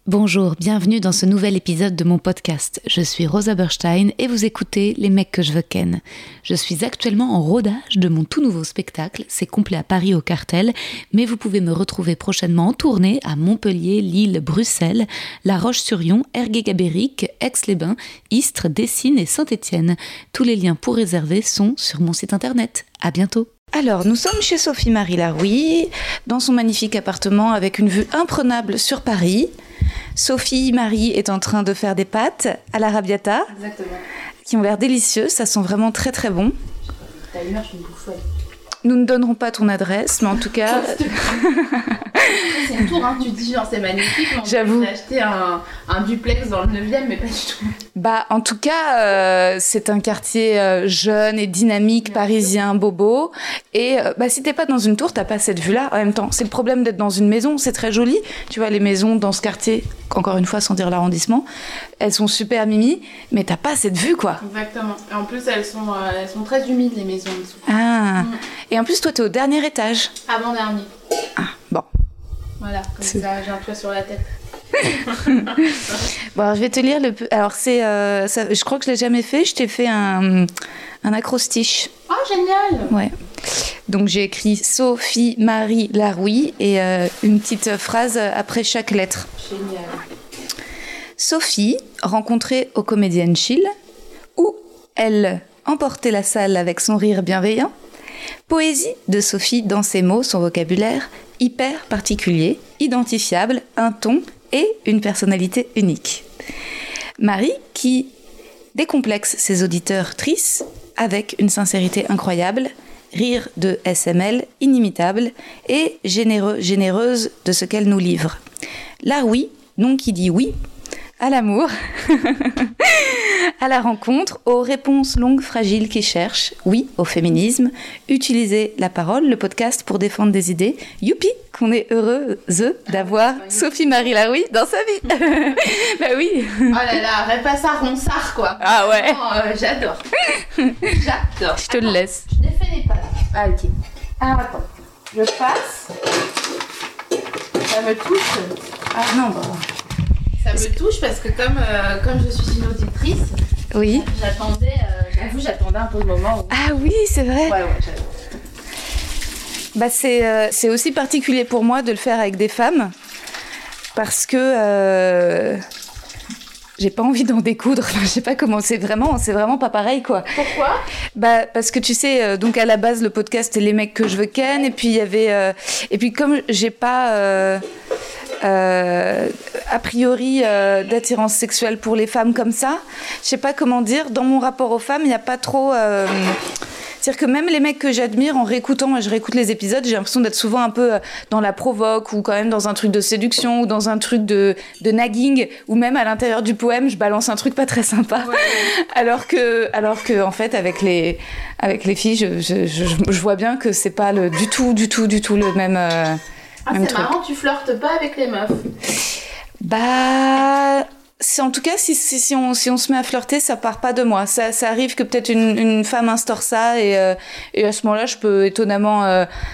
Bonjour, bienvenue dans ce nouvel épisode de mon podcast. Je suis Rosa Berstein et vous écoutez Les mecs que je veux ken. Je suis actuellement en rodage de mon tout nouveau spectacle, c'est complet à Paris au Cartel, mais vous pouvez me retrouver prochainement en tournée à Montpellier, Lille, Bruxelles, La Roche-sur-Yon, Ergué-Gabéric, Aix-les-Bains, Istres, Dessines et Saint-Étienne. Tous les liens pour réserver sont sur mon site internet. À bientôt. Alors, nous sommes chez Sophie-Marie Larouille, dans son magnifique appartement avec une vue imprenable sur Paris. Sophie-Marie est en train de faire des pâtes à l'arrabbiata. Exactement. Qui ont l'air délicieuses, ça sent vraiment très très bon. T'as une heure, je suis une bouffonne. Nous ne donnerons pas ton adresse, mais en tout cas... C'est une tour, hein, tu dis genre c'est magnifique, mais j'avoue. J'ai acheté un duplex dans le 9e, mais pas du tout. Bah, en tout cas, c'est un quartier jeune et dynamique, parisien, bobo. Et si t'es pas dans une tour, t'as pas cette vue-là. En même temps, c'est le problème d'être dans une maison, c'est très joli. Tu vois, les maisons dans ce quartier, encore une fois, sans dire l'arrondissement, elles sont super mimi, mais t'as pas cette vue, quoi. Exactement. Et en plus, elles sont très humides, les maisons en dessous. Ah. Et en plus, toi, t'es au dernier étage. Avant-dernier. Ah, bon. Voilà, comme ça, j'ai un toit sur la tête. Bon, alors, je vais te lire le... Alors, c'est... je crois que je l'ai jamais fait. Je t'ai fait un acrostiche. Oh, génial! Ouais. Donc, j'ai écrit Sophie-Marie Larouille et une petite phrase après chaque lettre. Génial. Sophie, rencontrée aux Comédiennes Chill, où elle emportait la salle avec son rire bienveillant. Poésie de Sophie dans ses mots, son vocabulaire, hyper particulier, identifiable, un ton et une personnalité unique. Marie qui décomplexe ses auditeurs-trices avec une sincérité incroyable, rire de SML inimitable et généreuse de ce qu'elle nous livre. Larouille, nom qui dit oui, à l'amour, à la rencontre, aux réponses longues, fragiles qui cherchent, oui au féminisme, utiliser la parole, le podcast pour défendre des idées. Youpi, qu'on est heureuse d'avoir Sophie-Marie Larouille dans sa vie. Bah oui. Oh là là, Répassa Ronsard, quoi. Ah ouais. J'adore. J'adore. Je te le laisse. Je défais les pattes. Ah, ok. Alors, attends. Je passe. Ça me touche. Ah non, bon. Ça me touche parce que comme je suis une auditrice, oui. J'attendais un peu le moment où... Ah oui, c'est vrai. Ouais, j'adore. Bah c'est aussi particulier pour moi de le faire avec des femmes parce que j'ai pas envie d'en découdre. Je sais pas comment, c'est vraiment pas pareil, quoi. Pourquoi ? Bah parce que tu sais, donc à la base le podcast c'est les mecs que je veux ken, et puis il y avait et puis comme j'ai pas a priori d'attirance sexuelle pour les femmes comme ça, je sais pas comment dire, dans mon rapport aux femmes il y a pas trop c'est-à-dire que même les mecs que j'admire, en réécoutant, moi je réécoute les épisodes, j'ai l'impression d'être souvent un peu dans la provoque, ou quand même dans un truc de séduction, ou dans un truc de nagging, ou même à l'intérieur du poème, je balance un truc pas très sympa. Ouais. Alors que en fait, avec les filles, je vois bien que c'est pas du tout le même. Même c'est truc. Marrant, tu flirtes pas avec les meufs. Bah... En tout cas, si on se met à flirter, ça part pas de moi. Ça arrive que peut-être une femme instaure ça, et à ce moment-là, je peux étonnamment,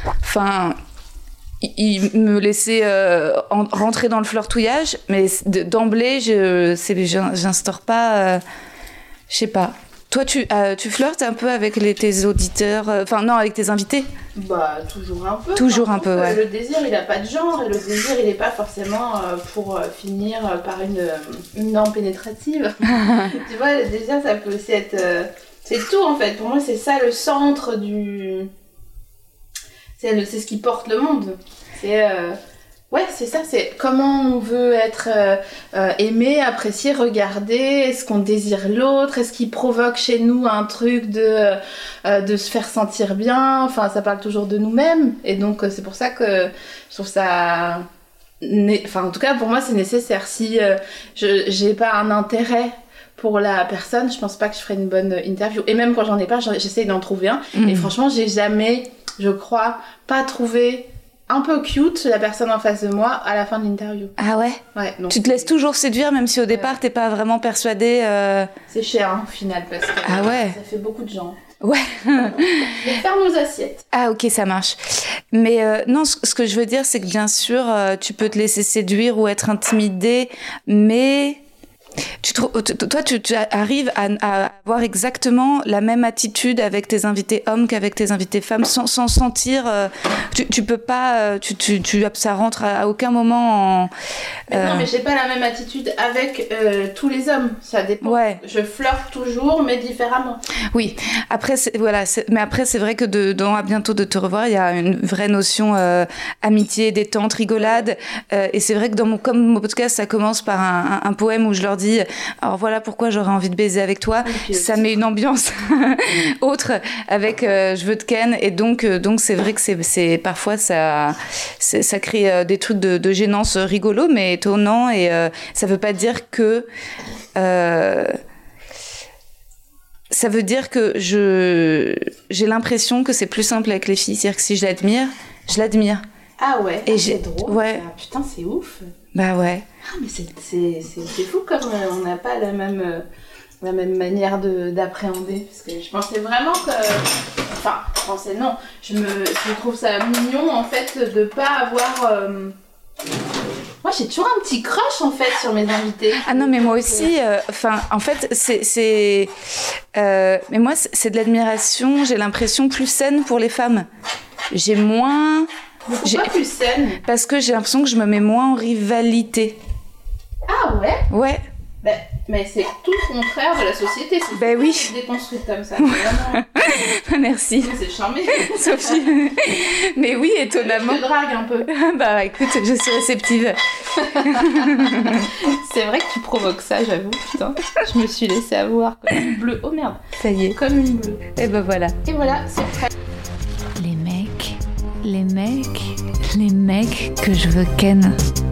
me laisser rentrer dans le flirtouillage, mais d'emblée, j'instaure pas. Je sais pas. Toi, tu flirtes un peu avec tes auditeurs, avec tes invités ? Bah, toujours un peu. Toujours un peu, ouais. Le désir, il a pas de genre, et le désir, il est pas forcément pour finir par une norme pénétrative. Tu vois, le désir, ça peut aussi être... c'est tout, en fait. Pour moi, c'est ça le centre du... C'est ce qui porte le monde. C'est... Ouais, c'est ça, c'est comment on veut être aimé, apprécié, regardé, est-ce qu'on désire l'autre, est-ce qu'il provoque chez nous un truc de se faire sentir bien, enfin ça parle toujours de nous-mêmes, et donc c'est pour ça que je trouve ça... Enfin en tout cas pour moi c'est nécessaire, si j'ai pas un intérêt pour la personne, je pense pas que je ferais une bonne interview, et même quand j'en ai pas, j'essaie d'en trouver un, et franchement j'ai jamais, je crois, pas trouvé un peu cute la personne en face de moi à la fin de l'interview. Ah ouais ? Ouais. Donc, tu te laisses toujours séduire même si au départ t'es pas vraiment persuadée C'est cher hein, au final parce que ah ouais. Ça fait beaucoup de gens. Ouais. Et faire nos assiettes. Ah, ok, ça marche. Mais non, ce que je veux dire, c'est que bien sûr, tu peux te laisser séduire ou être intimidé, mais toi, tu arrives à avoir exactement la même attitude avec tes invités hommes qu'avec tes invités femmes, sans sentir... tu peux pas... ça rentre à aucun moment en... Non, mais j'ai pas la même attitude avec tous les hommes. Ça dépend. Ouais. Je flirte toujours, mais différemment. Oui. Après, mais après, c'est vrai que dans À bientôt de te revoir, il y a une vraie notion amitié, détente, rigolade. Et c'est vrai que comme mon podcast, ça commence par un poème où je leur dis « Alors voilà pourquoi j'aurais envie de baiser avec toi ». Ça met une ambiance autre avec « Je veux te ken ». Et donc c'est vrai que c'est parfois, ça crée des trucs de gênance rigolos, mais étonnant, et ça veut pas dire que ça veut dire que j'ai l'impression que c'est plus simple avec les filles, c'est-à-dire que si je l'admire. Ah ouais, et c'est drôle. Ouais. Ah, putain, c'est ouf. Bah ouais. Ah, mais c'est fou comme on n'a pas la même manière d'appréhender, parce que je pensais vraiment que... Enfin, je pensais non. Je trouve ça mignon, en fait, de pas avoir... Moi, j'ai toujours un petit crush, en fait, sur mes invités. Ah non, mais moi aussi, en fait, mais moi, c'est de l'admiration, j'ai l'impression, plus saine pour les femmes. J'ai moins... Pourquoi plus saine ? Parce que j'ai l'impression que je me mets moins en rivalité. Ah ouais ? Ouais. Mais c'est tout le contraire de la société. C'est oui. déconstruite comme ça. Vraiment... Merci. C'est charmé. Sophie. Mais oui, étonnamment. Je te drague un peu. Bah écoute, je suis réceptive. C'est vrai que tu provoques ça, j'avoue. Putain, je me suis laissée avoir comme une bleue. Oh merde. Ça y est. Comme une bleue. Et ben voilà. Et voilà, c'est prêt. Les mecs que je veux ken.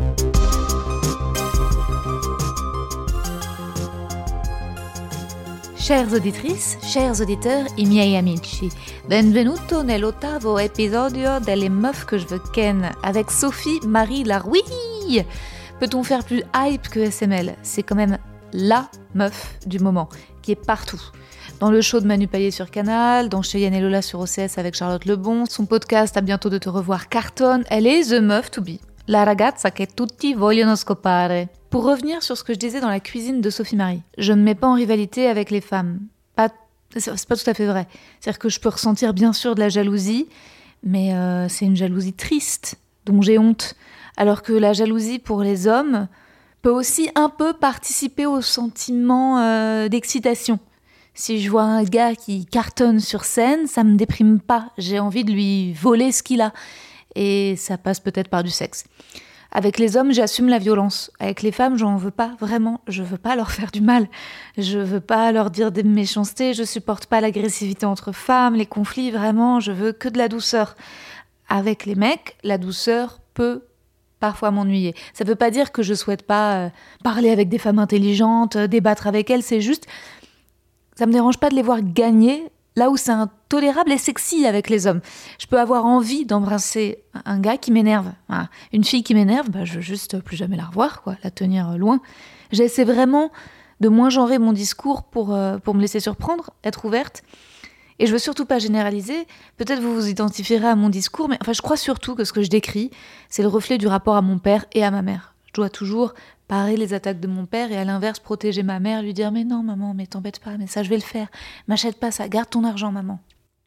Chères auditrices, chers auditeurs, i miei amici, benvenuto nell'8º episodio delle meufs que je veux ken avec Sophie Marie Larouille. Peut-on faire plus hype que SML ? C'est quand même la meuf du moment, qui est partout. Dans le show de Manu Payet sur Canal, dans Cheyenne et Lola sur OCS avec Charlotte Lebon, son podcast À bientôt de te revoir cartonne, elle est the meuf to be. La ragazza che tutti vogliono scopare. Pour revenir sur ce que je disais dans la cuisine de Sophie Marie, je ne me mets pas en rivalité avec les femmes. C'est pas tout à fait vrai. C'est-à-dire que je peux ressentir bien sûr de la jalousie, mais c'est une jalousie triste, dont j'ai honte. Alors que la jalousie pour les hommes peut aussi un peu participer au sentiment d'excitation. Si je vois un gars qui cartonne sur scène, ça me déprime pas. J'ai envie de lui voler ce qu'il a. Et ça passe peut-être par du sexe. Avec les hommes, j'assume la violence. Avec les femmes, j'en veux pas, vraiment. Je veux pas leur faire du mal. Je veux pas leur dire des méchancetés. Je supporte pas l'agressivité entre femmes, les conflits, vraiment. Je veux que de la douceur. Avec les mecs, la douceur peut parfois m'ennuyer. Ça veut pas dire que je souhaite pas parler avec des femmes intelligentes, débattre avec elles. C'est juste, ça me dérange pas de les voir gagner là où c'est intolérable et sexy avec les hommes. Je peux avoir envie d'embrasser un gars qui m'énerve. Voilà. Une fille qui m'énerve, je veux juste plus jamais la revoir, quoi, la tenir loin. J'essaie vraiment de moins genrer mon discours pour me laisser surprendre, être ouverte. Et je veux surtout pas généraliser. Peut-être vous vous identifierez à mon discours, mais je crois surtout que ce que je décris, c'est le reflet du rapport à mon père et à ma mère. Je dois toujours parer les attaques de mon père et à l'inverse protéger ma mère, lui dire « Mais non maman, mais t'embête pas, mais ça je vais le faire. M'achète pas ça, garde ton argent maman. »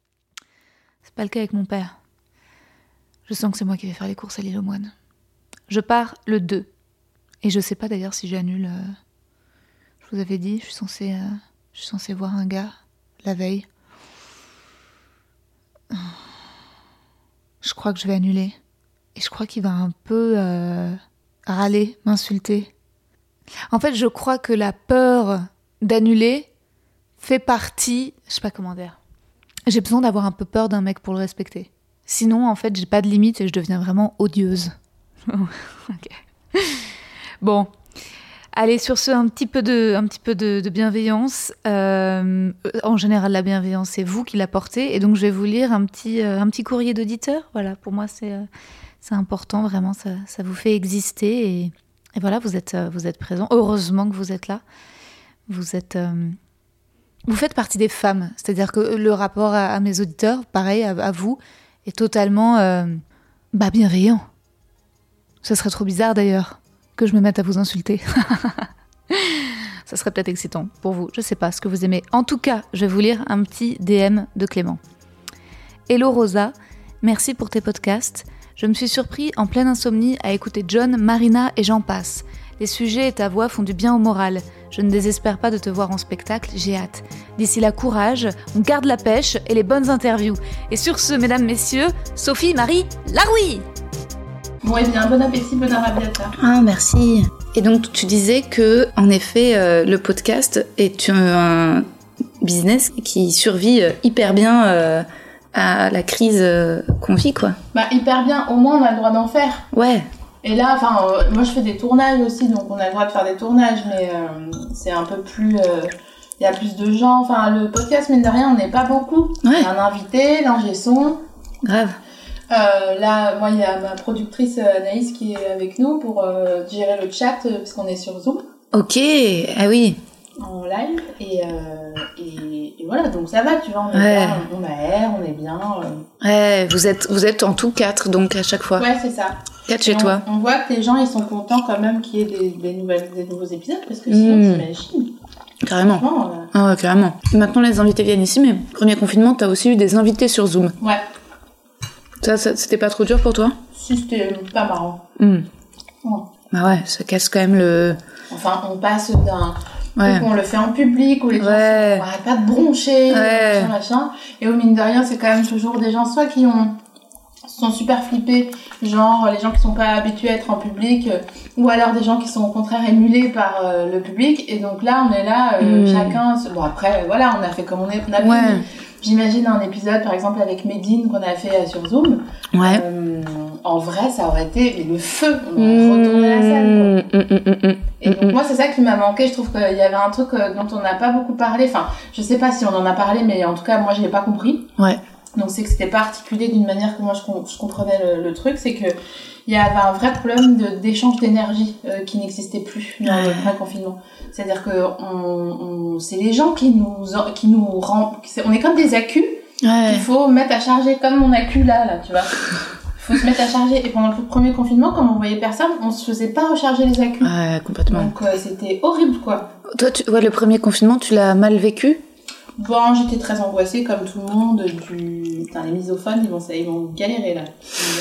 C'est pas le cas avec mon père. Je sens que c'est moi qui vais faire les courses à l'île aux Moines. Je pars le 2. Et je sais pas d'ailleurs si j'annule... Je vous avais dit, je suis censée voir un gars la veille. Je crois que je vais annuler. Et je crois qu'il va un peu... râler, m'insulter. En fait, je crois que la peur d'annuler fait partie... Je sais pas comment dire. J'ai besoin d'avoir un peu peur d'un mec pour le respecter. Sinon, en fait, j'ai pas de limite et je deviens vraiment odieuse. Okay. Bon. Allez, sur ce, un petit peu de bienveillance. En général, la bienveillance, c'est vous qui l'apportez. Et donc, je vais vous lire un petit courrier d'auditeur. Voilà, pour moi, c'est important, vraiment, ça vous fait exister. Et voilà, vous êtes présents. Heureusement que vous êtes là. Vous vous faites partie des femmes. C'est-à-dire que le rapport à mes auditeurs, pareil, à vous, est totalement bienveillant. Ce serait trop bizarre d'ailleurs que je me mette à vous insulter. Ça serait peut-être excitant pour vous. Je sais pas ce que vous aimez. En tout cas, je vais vous lire un petit DM de Clément. Hello Rosa, merci pour tes podcasts. Je me suis surpris en pleine insomnie à écouter John, Marina et j'en passe. Les sujets et ta voix font du bien au moral. Je ne désespère pas de te voir en spectacle, j'ai hâte. D'ici là, courage, on garde la pêche et les bonnes interviews. Et sur ce, mesdames, messieurs, Sophie Marie Larouille. Bon, et bien, bon appétit, bon arrabbiata. Ah, merci. Et donc, tu disais que, en effet, le podcast est un business qui survit hyper bien à la crise qu'on vit, quoi. Hyper bien, au moins on a le droit d'en faire. Ouais. Et là, moi je fais des tournages aussi, donc on a le droit de faire des tournages, mais c'est un peu plus... Il y a plus de gens, le podcast, mine de rien, on n'est pas beaucoup. Ouais. Il y a un invité, l'ingé son. Grave. Là, moi, il y a ma productrice Anaïs qui est avec nous pour gérer le chat, parce qu'on est sur Zoom. Ok, ah oui. En live, et voilà, donc ça va, tu vois, on est bien, on aère, on est bien. Ouais, vous êtes en tout 4, donc à chaque fois. Ouais, c'est ça. 4 chez toi. On voit que les gens, ils sont contents quand même qu'il y ait des nouveaux épisodes, parce que sinon, t'imagines. Carrément. Ah ouais, carrément. Maintenant, les invités viennent ici, mais premier confinement, t'as aussi eu des invités sur Zoom. Ouais. Ça c'était pas trop dur pour toi ? Si, c'était pas marrant. Ouais. Bah ouais, ça casse quand même le... Enfin, on passe d'un... Donc on le fait en public, où les gens on arrête pas de broncher, machin. Et au mine de rien, c'est quand même toujours des gens soit qui sont super flippés, genre les gens qui sont pas habitués à être en public, ou alors des gens qui sont au contraire émulés par le public. Et donc là, on est là, chacun... Bon après, voilà, on a fait comme on a pu. J'imagine un épisode, par exemple, avec Medine qu'on a fait sur Zoom. Ouais. En vrai, ça aurait été le feu. On aurait retourné la salle, quoi. Et donc, moi, c'est ça qui m'a manqué. Je trouve qu'il y avait un truc dont on n'a pas beaucoup parlé. Enfin, je sais pas si on en a parlé, mais en tout cas, moi, je l'ai pas compris. Ouais. Donc, c'est que c'était pas articulé d'une manière que moi, je comprenais le truc. C'est que il y avait un vrai problème d'échange d'énergie qui n'existait plus dans le vrai confinement. C'est-à-dire que c'est les gens qui nous rendent... On est comme des accus qu'il faut mettre à charger, comme mon accu là, tu vois. Il faut se mettre à charger. Et pendant le premier confinement, comme on voyait personne, on se faisait pas recharger les accus. Ouais, complètement. Donc c'était horrible, quoi. Toi, le premier confinement, tu l'as mal vécu ? Bon, j'étais très angoissée, comme tout le monde. Putain, les misophones, ils vont galérer, là.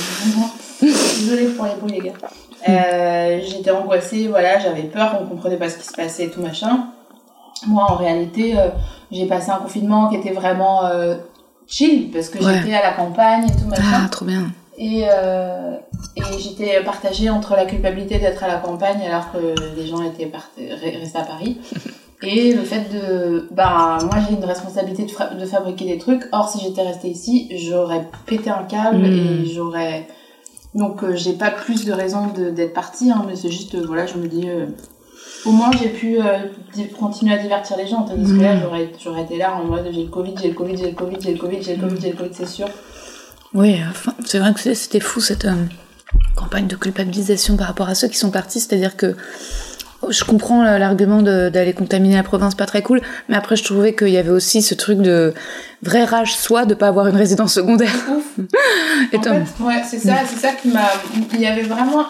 Désolée pour les beaux, les gars. J'étais angoissée, voilà, j'avais peur, on comprenait pas ce qui se passait et tout machin. Moi, en réalité, j'ai passé un confinement qui était vraiment chill, parce que j'étais à la campagne et tout machin. Ah, trop bien. Et j'étais partagée entre la culpabilité d'être à la campagne alors que les gens étaient restés à Paris. Et le fait moi j'ai une responsabilité de fabriquer des trucs. Or, si j'étais restée ici, j'aurais pété un câble et donc j'ai pas plus de raison d'être partie, hein, mais c'est juste, voilà, je me dis, au moins j'ai pu continuer à divertir les gens, tandis que là j'aurais été là en mode j'ai le Covid, c'est sûr. Oui, enfin, c'est vrai que c'était fou cette campagne de culpabilisation par rapport à ceux qui sont partis, c'est-à-dire que je comprends l'argument d'aller contaminer la province, pas très cool, mais après je trouvais qu'il y avait aussi ce truc de vraie rage soi de pas avoir une résidence secondaire. Ouf. En fait, ouais, c'est ça qui m'a... Il y avait vraiment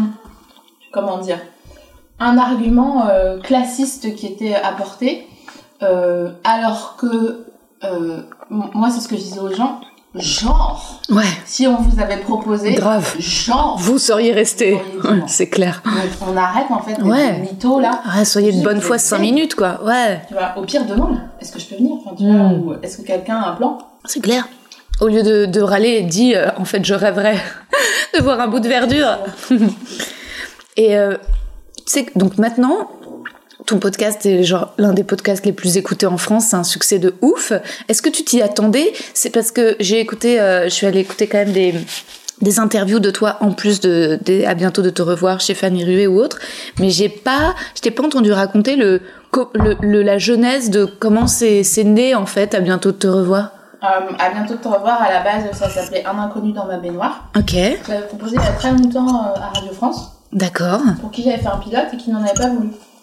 un argument classiste qui était apporté, alors que moi c'est ce que je disais aux gens, genre, si on vous avait proposé, grave, genre, vous seriez resté, c'est clair. Donc, on arrête en fait des mythos là. Soyez de bonne foi 5 minutes quoi, Tu vois, au pire demande, est-ce que je peux venir, enfin, tu vois, ou est-ce que quelqu'un a un plan? C'est clair. Au lieu de râler, dis en fait je rêverais de voir un bout de verdure. Et tu sais, donc maintenant, ton podcast est genre l'un des podcasts les plus écoutés en France, c'est un succès de ouf. Est-ce que tu t'y attendais ? C'est parce que je suis allée écouter quand même des interviews de toi en plus à bientôt de te revoir chez Fanny Rué ou autre, mais je t'ai pas entendu raconter la genèse de comment c'est né en fait à bientôt de te revoir. À bientôt de te revoir, à la base ça s'appelait Un inconnu dans ma baignoire. Ok. Je l'avais proposé il y a très longtemps à Radio France. D'accord. Pour qui j'avais fait un pilote et qui n'en avait pas voulu.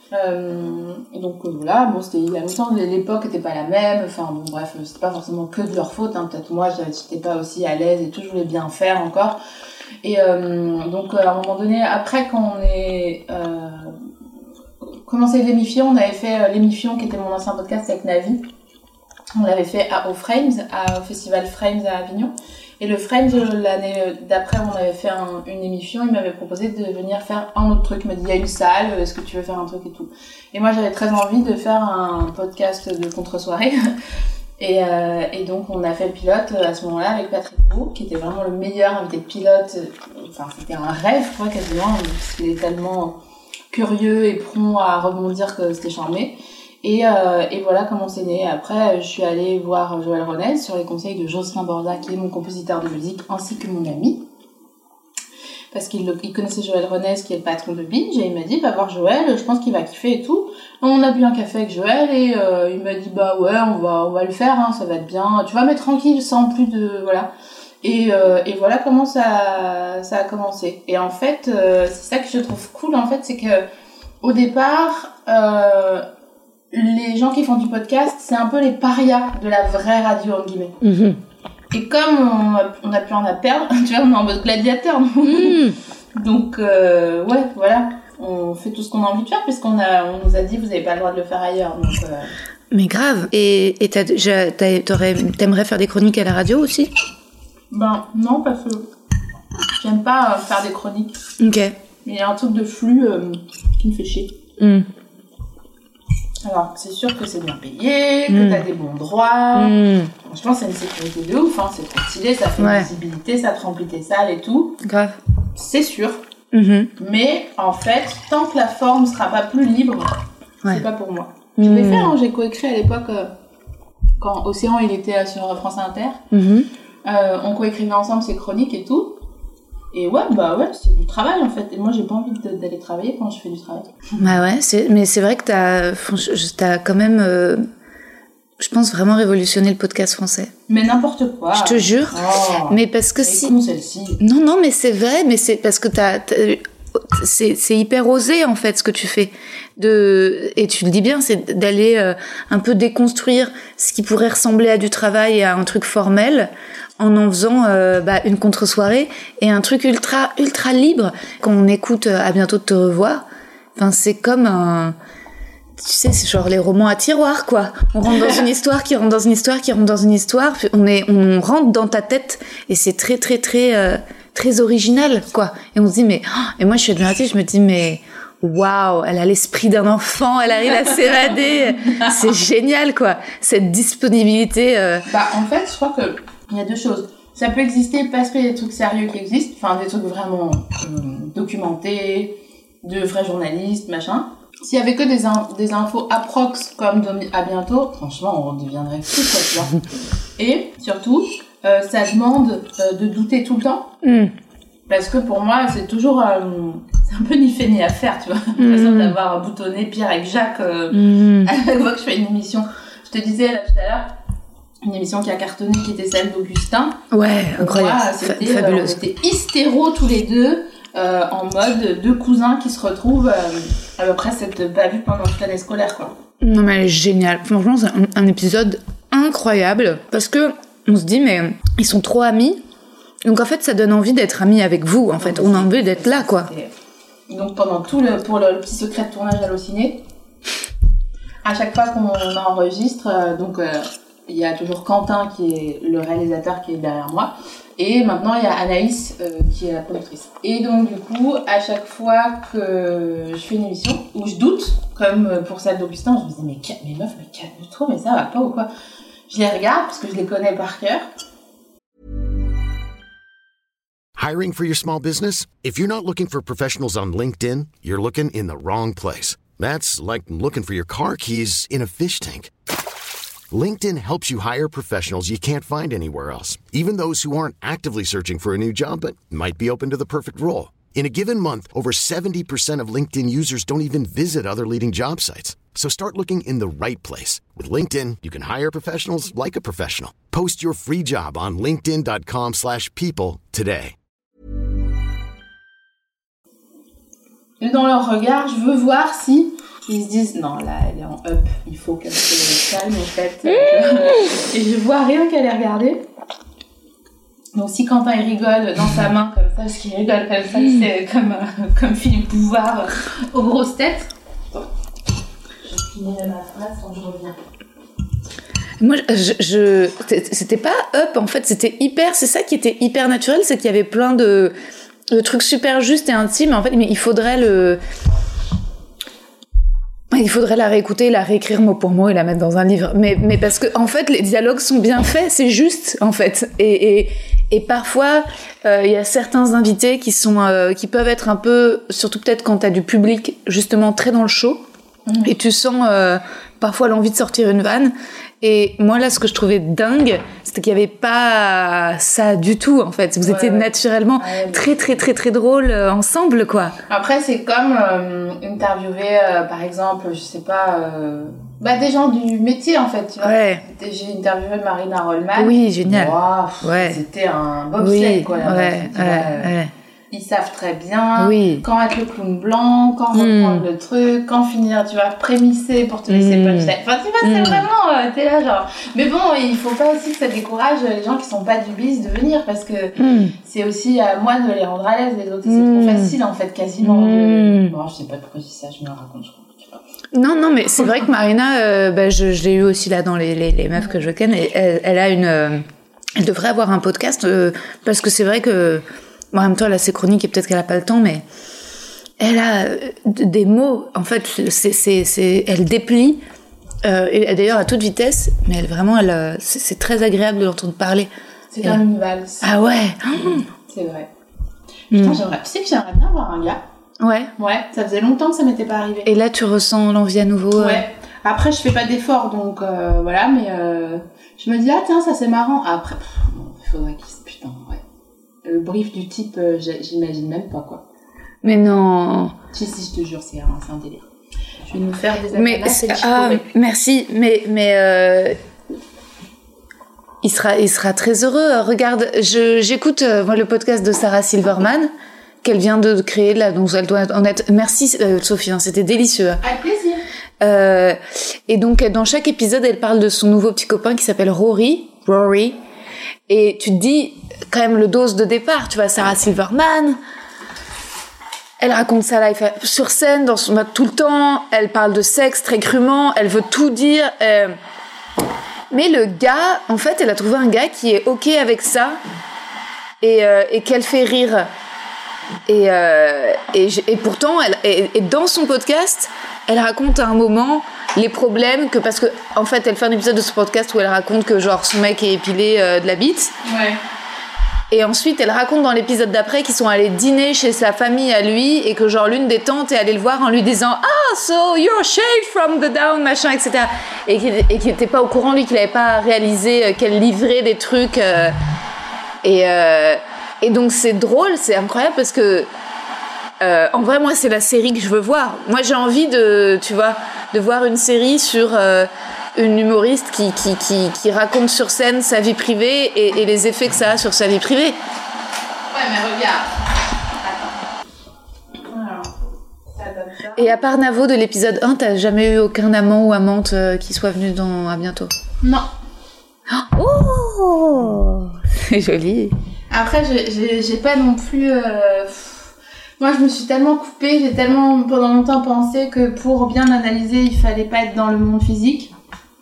Donc voilà, bon, c'était il y a longtemps, l'époque était pas la même, enfin bon bref, c'était pas forcément que de leur faute, hein. Peut-être moi j'étais pas aussi à l'aise et tout, je voulais bien faire encore. Et donc à un moment donné, après quand on est commencé l'émission, on avait fait l'émission qui était mon ancien podcast avec Navi. On l'avait fait au Frames, au festival Frames à Avignon. Et le Frames, l'année d'après, on avait fait une émission, il m'avait proposé de venir faire un autre truc. Il m'a dit, il y a une salle, est-ce que tu veux faire un truc et tout. Et moi, j'avais très envie de faire un podcast de contre-soirée. Et donc, on a fait le pilote à ce moment-là avec Patrick Beau, qui était vraiment le meilleur invité de pilote. Enfin, c'était un rêve, quoi, quasiment, parce qu'il est tellement curieux et prompt à rebondir que c'était charmé. Et voilà comment c'est né. Après, je suis allée voir Joël Renez sur les conseils de Jocelyn Borda, qui est mon compositeur de musique, ainsi que mon ami. Parce qu'il connaissait Joël Renez, qui est le patron de Binge, et il m'a dit, va voir Joël, je pense qu'il va kiffer et tout. On a bu un café avec Joël, et il m'a dit, bah ouais, on va le faire, hein, ça va être bien. Tu vas mettre tranquille, sans plus de... Voilà. Et voilà comment ça a commencé. Et en fait, c'est ça que je trouve cool, en fait, c'est que au départ... les gens qui font du podcast, c'est un peu les parias de la vraie radio, en guillemets. Mm-hmm. Et comme on a plus rien à perdre, tu vois, on est en mode gladiateur. Donc, ouais, voilà. On fait tout ce qu'on a envie de faire, puisqu'on nous a dit, vous n'avez pas le droit de le faire ailleurs. Donc, Mais grave. Et t'aimerais faire des chroniques à la radio aussi ? Ben, non, parce que j'aime pas faire des chroniques. Ok. Il y a un truc de flux qui me fait chier. Alors, c'est sûr que c'est bien payé, que t'as des bons droits. Franchement, c'est une sécurité de ouf, hein. C'est trop stylé, ça fait une visibilité, ça te remplit tes salles et tout. Grave. C'est sûr. Mais, en fait, tant que la forme sera pas plus libre, c'est pas pour moi. Je l'ai fait, hein, j'ai coécrit à l'époque, quand Océan, il était sur France Inter. On coécrivait ensemble ses chroniques et tout. Et ouais, c'est du travail en fait. Et moi, j'ai pas envie d'aller travailler quand je fais du travail. Bah ouais, mais c'est vrai que t'as quand même, je pense, vraiment révolutionné le podcast français. Mais n'importe quoi. Je te jure. Oh, mais parce que si. Con, celle-ci. Non, mais c'est vrai, mais c'est parce que c'est hyper osé en fait ce que tu fais. Et tu le dis bien, c'est d'aller un peu déconstruire ce qui pourrait ressembler à du travail et à un truc formel. En faisant une contre-soirée et un truc ultra libre. Quand on écoute À bientôt de te revoir, enfin c'est comme un... Tu sais, c'est genre les romans à tiroir, quoi. On rentre dans une histoire, qui rentre dans une histoire, qui rentre dans une histoire. On rentre dans ta tête et c'est très, très, très, très original, quoi. Et on se dit, mais... Et moi, je suis admirative, je me dis, mais... Waouh, elle a l'esprit d'un enfant, elle arrive à s'évader. C'est génial, quoi. Cette disponibilité... en fait, je crois que... Il y a deux choses. Ça peut exister parce qu'il y a des trucs sérieux qui existent, enfin des trucs vraiment documentés, de vrais journalistes, machin. S'il y avait que des infos approx comme À bientôt, franchement, on deviendrait fou, quoi, tu vois. Et surtout, ça demande de douter tout le temps. Parce que pour moi, c'est toujours... c'est un peu ni fait ni à faire, tu vois. J'ai l'impression d'avoir boutonné Pierre avec Jacques à chaque fois que je fais une émission. Je te disais là tout à l'heure, une émission qui a cartonné, qui était celle d'Augustin. Ouais, incroyable, fabuleuse. On était hystéros tous les deux, en mode deux cousins qui se retrouvent après s'être pas vus pendant toute l'année scolaire, quoi. Non mais elle est géniale. Franchement, c'est un épisode incroyable parce que on se dit mais ils sont trop amis. Donc en fait, ça donne envie d'être amis avec vous. En fait, on a envie d'être là, quoi. Donc pendant pour le petit secret de tournage Allociné, à chaque fois qu'on enregistre, il y a toujours Quentin qui est le réalisateur qui est derrière moi. Et maintenant, il y a Anaïs qui est la productrice. Et donc, du coup, à chaque fois que je fais une émission où je doute, comme pour celle d'Augustin, je me dis, mais meuf, mais calme-toi, mais ça va pas ou quoi? Je les regarde parce que je les connais par cœur. Hiring for your small business? If you're not looking for professionals on LinkedIn, you're looking in the wrong place. That's like looking for your car keys in a fish tank. LinkedIn helps you hire professionals you can't find anywhere else, even those who aren't actively searching for a new job but might be open to the perfect role. In a given month, over 70% of LinkedIn users don't even visit other leading job sites. So start looking in the right place. With LinkedIn, you can hire professionals like a professional. Post your free job on linkedin.com/people today. Et dans leur regard, je veux voir si ils se disent non là elle est en up, il faut qu'elle se calme en fait. Et je vois rien qu'à les regarder. Donc si Quentin il rigole dans sa main comme ça, parce qu'il rigole comme ça, c'est comme Philippe Bouvard aux grosses têtes. Attends. Je finirai ma phrase quand je reviens. Moi, c'était pas up, en fait, c'était hyper, c'est ça qui était hyper naturel, c'est qu'il y avait plein de trucs super justes et intimes, en fait, mais il faudrait la réécouter, la réécrire mot pour mot et la mettre dans un livre. Mais parce que, en fait, les dialogues sont bien faits, c'est juste, en fait. Et parfois, il y a certains invités qui peuvent être un peu, surtout peut-être quand t'as du public, justement, très dans le show, et tu sens, parfois l'envie de sortir une vanne. Et moi, là, ce que je trouvais dingue, c'était qu'il n'y avait pas ça du tout, en fait. Vous étiez naturellement très, très, très, très drôles ensemble, quoi. Après, c'est comme interviewer, par exemple, je sais pas, des gens du métier, en fait, tu vois. Ouais. J'ai interviewé Marina Rollman. Oui, génial. Wow, c'était un bobsleigh, quoi. Ils savent très bien quand être le clown blanc, quand reprendre le truc, quand finir, tu vois, prémisser pour te laisser punchline. Enfin, tu vois, c'est vraiment, t'es là genre. Mais bon, il faut pas aussi que ça décourage les gens qui sont pas du biz de venir, parce que c'est aussi à moi de les rendre à l'aise, les autres. C'est trop facile, en fait, quasiment. Bon, je sais pas pourquoi je dis ça, je me le raconte, je crois. Non, mais c'est vrai que Marina, je l'ai eu aussi là dans les meufs que je ken, et elle a elle devrait avoir un podcast, parce que c'est vrai que, en même temps, elle a ses chroniques et peut-être qu'elle a pas le temps, mais elle a des mots, en fait, elle déplie, et d'ailleurs à toute vitesse, mais c'est très agréable de l'entendre parler. C'est comme une valse. Ah ouais. C'est vrai. Putain, tu sais que j'aimerais bien avoir un gars. Ouais. Ouais, ça faisait longtemps que ça m'était pas arrivé. Et là, tu ressens l'envie à nouveau. Ouais. Après, je fais pas d'efforts, donc voilà, mais je me dis, ah tiens, ça c'est marrant. Après, il faudrait qu'il se... Putain, ouais. Le brief du type, j'imagine même pas, quoi. Mais non. Si, je te jure, c'est un délire. Je vais nous faire des ananas et merci, mais il sera très heureux. Regarde, j'écoute moi le podcast de Sarah Silverman qu'elle vient de créer là, donc elle doit en être. Merci Sophie, c'était délicieux. Avec plaisir. Et donc dans chaque épisode, elle parle de son nouveau petit copain qui s'appelle Rory. Et tu te dis quand même le dose de départ, tu vois, Sarah Silverman. Elle raconte sa life sur scène, tout le temps. Elle parle de sexe très crûment. Elle veut tout dire. Mais le gars, en fait, elle a trouvé un gars qui est OK avec ça et qu'elle fait rire. Et pourtant, et dans son podcast, elle raconte à un moment les problèmes parce que, en fait, elle fait un épisode de ce podcast où elle raconte que, genre, son mec est épilé de la bite. Ouais. Et ensuite, elle raconte dans l'épisode d'après qu'ils sont allés dîner chez sa famille à lui et que, genre, l'une des tantes est allée le voir en lui disant « Ah, so you're shaved from the down, machin, etc. » Et qui n'était pas au courant, lui, qu'il n'avait pas réalisé qu'elle livrait des trucs. Et donc, c'est drôle, c'est incroyable parce que, en vrai, moi, c'est la série que je veux voir. Moi, j'ai envie de voir une série sur une humoriste qui raconte sur scène sa vie privée et les effets que ça a sur sa vie privée. Ouais, mais regarde. Attends. Alors, ça donne ça. Et à part Navo de l'épisode 1, t'as jamais eu aucun amant ou amante qui soit venu dans À bientôt? Non. Oh, c'est joli. Après, j'ai pas non plus... Moi, je me suis tellement coupée, j'ai tellement pendant longtemps pensé que pour bien analyser, il fallait pas être dans le monde physique.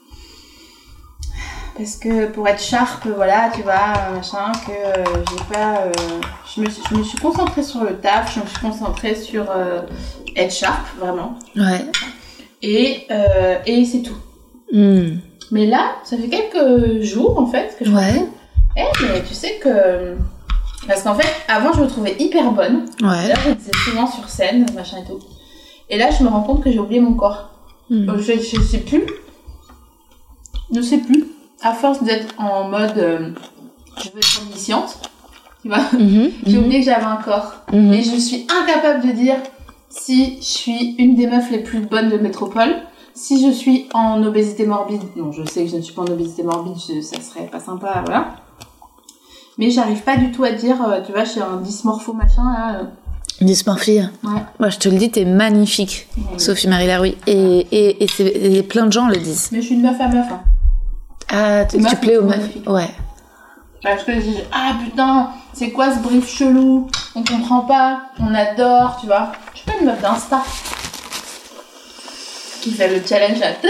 Parce que pour être sharp, voilà, tu vois, machin, que j'ai pas... Je me suis concentrée sur le taf, je me suis concentrée sur être sharp, vraiment. Ouais. Et c'est tout. Mais là, ça fait quelques jours, en fait, que je me dis, mais tu sais que... Parce qu'en fait, avant, je me trouvais hyper bonne. Ouais. Là, je disais souvent sur scène, machin et tout. Et là, je me rends compte que j'ai oublié mon corps. Je sais plus. Je sais plus. À force d'être en mode je veux être omnisciente, tu vois, j'ai oublié que j'avais un corps. Et je suis incapable de dire si je suis une des meufs les plus bonnes de métropole, si je suis en obésité morbide. Non, je sais que je ne suis pas en obésité morbide, ça serait pas sympa, voilà. Mais j'arrive pas du tout à dire, tu vois, je suis un dysmorpho machin là. Dysmorphie. Ouais. Moi, je te le dis, t'es magnifique, Sophie-Marie Larouille. Et plein de gens le disent. Mais je suis une meuf à meuf. Hein. Ah, tu plais aux meufs. Ouais. Parce que je dis, ah putain, c'est quoi ce brief chelou? On comprend pas, on adore, tu vois. Je suis pas une meuf d'Insta. Qui fait le challenge là.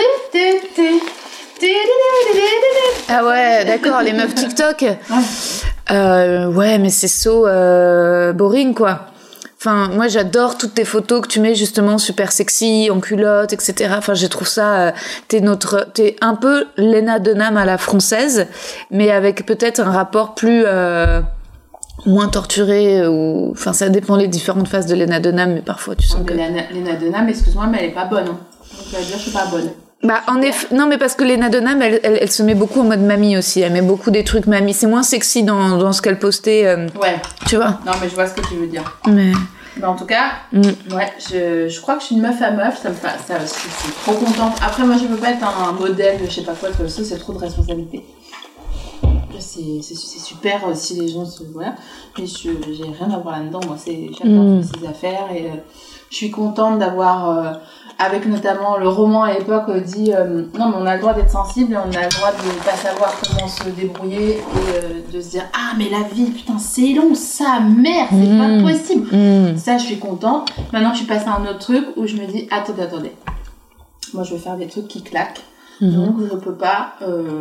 Ah ouais, d'accord, les meufs TikTok. Ouais, mais c'est boring, quoi. Enfin, moi, j'adore toutes tes photos que tu mets justement super sexy, en culotte, etc. Enfin, je trouve ça... t'es un peu Lena Dunham à la française, mais avec peut-être un rapport plus... moins torturé, ou... Enfin, ça dépend les différentes phases de Lena Dunham, mais parfois, tu sens que... Lena Dunham, excuse-moi, mais elle est pas bonne. Hein. Donc, je vais dire, je suis pas bonne. Bah, en effet, non, mais parce que Lena Dunham, elle se met beaucoup en mode mamie aussi. Elle met beaucoup des trucs mamie. C'est moins sexy dans ce qu'elle postait. Ouais. Tu vois? Non, mais je vois ce que tu veux dire. Mais en tout cas, ouais, je crois que je suis une meuf à meuf. Ça, je suis trop contente. Après, moi, je veux pas être un modèle de je sais pas quoi. Ça, c'est trop de responsabilité. C'est super si les gens se voient. Mais j'ai rien à voir là-dedans. Moi, chacun fait ses affaires. Et je suis contente d'avoir... avec notamment le roman à l'époque dit non mais on a le droit d'être sensible et on a le droit de pas savoir comment se débrouiller et de se dire ah mais la vie putain c'est long ça merde c'est pas possible ça je suis contente. Maintenant je suis passée à un autre truc où je me dis attendez moi je veux faire des trucs qui claquent donc je peux pas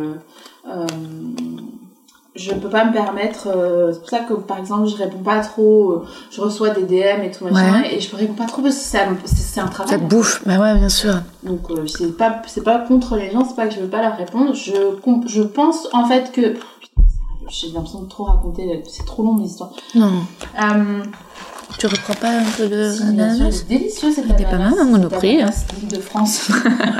me permettre c'est pour ça que par exemple je réponds pas trop je reçois des DM et tout machin et je réponds pas trop parce que c'est un travail ça te bouffe bah ouais bien sûr donc c'est pas contre les gens c'est pas que je veux pas leur répondre je pense en fait que putain, j'ai l'impression de trop raconter c'est trop long l'histoire non tu reprends pas un peu de si, bien sûr, c'est délicieux cette ananas. T'es pas mal à Monoprix l'île de France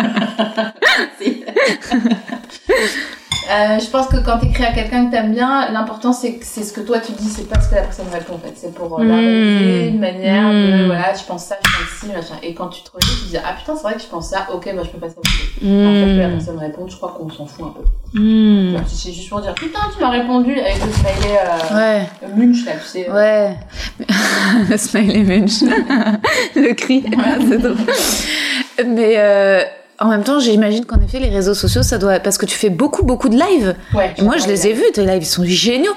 je pense que quand t'écris à quelqu'un que t'aimes bien, l'important c'est ce que toi tu dis, c'est pas ce que la personne répond en fait. C'est pour l'analyser une manière de voilà, je pense ça, je pense ci, machin. Et quand tu te relis, tu te dis ah putain, c'est vrai que je pense ça, ok, moi je peux passer à autre chose. En fait, que la personne répond, je crois qu'on s'en fout un peu. Enfin, c'est juste pour dire putain, tu m'as répondu avec le smiley Munch là, tu sais. Ouais. Le smiley Munch. Le cri. C'est drôle. Mais en même temps, j'imagine qu'en effet, les réseaux sociaux, ça doit... Parce que tu fais beaucoup de lives. Ouais, et moi, je les ai vus, tes lives, ils sont géniaux.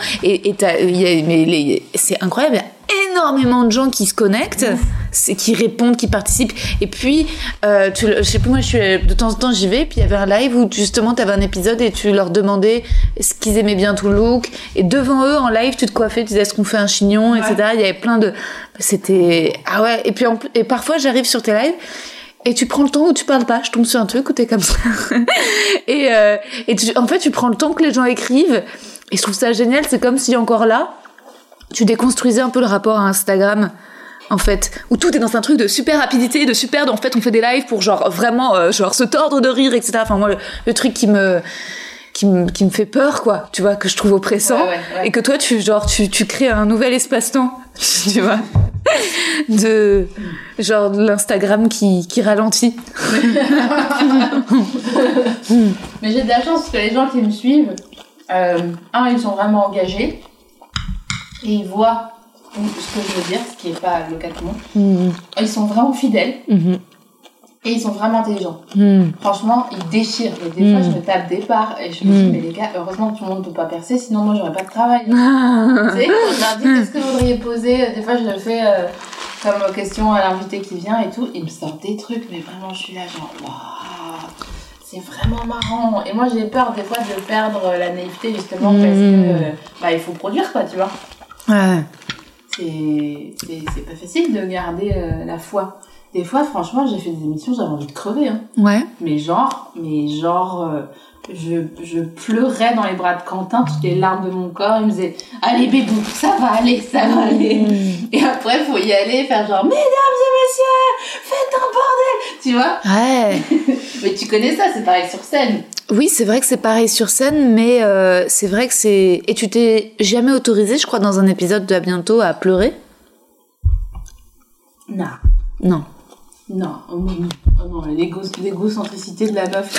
C'est incroyable, il y a énormément de gens qui se connectent, qui répondent, qui participent. Et puis, je sais plus, moi, de temps en temps, j'y vais, puis il y avait un live où, justement, tu avais un épisode et tu leur demandais ce qu'ils aimaient bien tout le look. Et devant eux, en live, tu te coiffais, tu disais, est-ce qu'on fait un chignon, etc. Il y avait plein de... C'était... Ah ouais, et puis et parfois, j'arrive sur tes lives, et tu prends le temps où tu parles pas, je tombe sur un truc où t'es comme ça. Et en fait, tu prends le temps que les gens écrivent. Et je trouve ça génial. C'est comme si encore là, tu déconstruisais un peu le rapport à Instagram, en fait. Où tout est dans un truc de super rapidité, de super, en fait, on fait des lives pour genre vraiment, genre se tordre de rire, etc. Enfin, moi, le truc qui me fait peur, quoi. Tu vois, que je trouve oppressant. Ouais. Et que toi, tu crées un nouvel espace-temps. Tu vois. De l'Instagram qui ralentit. Mais j'ai de la chance parce que les gens qui me suivent ils sont vraiment engagés et ils voient ce que je veux dire, ce qui n'est pas le cas de tout le monde. Ils sont vraiment fidèles et ils sont vraiment intelligents. Franchement, ils déchirent. Et des fois, je me tape des barres et je me dis, mais les gars, heureusement que tout le monde ne peut pas percer, sinon moi, j'aurais pas de travail. Tu sais, quand je leur dis, qu'est-ce que vous voudriez poser, des fois, je le fais comme question à l'invité qui vient et tout. Ils me sortent des trucs, mais vraiment, je suis là, genre, waouh, c'est vraiment marrant. Et moi, j'ai peur, des fois, de perdre la naïveté, justement, parce que il faut produire, quoi, tu vois. Ouais. C'est pas facile de garder la foi. Des fois, franchement, j'ai fait des émissions, j'avais envie de crever. Hein. Ouais. Mais genre, je pleurais dans les bras de Quentin, toutes les larmes de mon corps. Il me disait, allez bébou, ça va aller. Et après, faut y aller, faire genre, mesdames et messieurs, faites un bordel, tu vois. Ouais. Mais tu connais ça, c'est pareil sur scène. Oui, c'est vrai que c'est pareil sur scène, mais c'est vrai que c'est... Et tu t'es jamais autorisée, je crois, dans un épisode de À bientôt, à pleurer ? Non. Non, l'égocentricité de la meuf.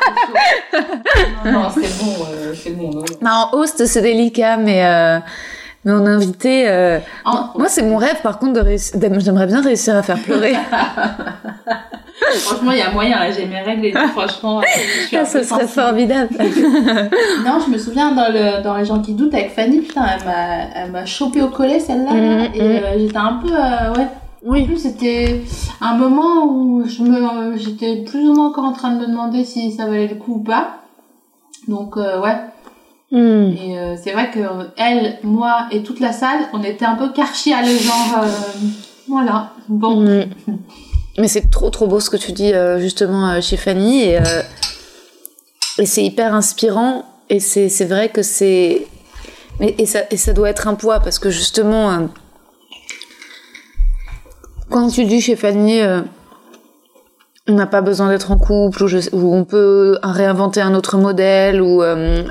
Non, c'est bon. Non, en host, c'est délicat, mais Mais en invité, moi c'est mon rêve par contre j'aimerais bien réussir à faire pleurer. Franchement, il y a moyen, là, j'ai mes règles et tout, franchement. Ça serait formidable. Non, je me souviens dans Les gens qui doutent avec Fanny, putain, elle m'a chopé au collet celle-là, là, et j'étais un peu, ouais. Oui. En plus, c'était un moment où j'étais plus ou moins encore en train de me demander si ça valait le coup ou pas. Donc, ouais. Et c'est vrai que elle, moi et toute la salle, on était un peu karchi à le genre, voilà, bon. Mais c'est trop beau ce que tu dis justement chez Fanny et c'est hyper inspirant et c'est vrai que c'est et ça doit être un poids parce que justement quand tu dis chez Fanny on n'a pas besoin d'être en couple ou on peut réinventer un autre modèle ou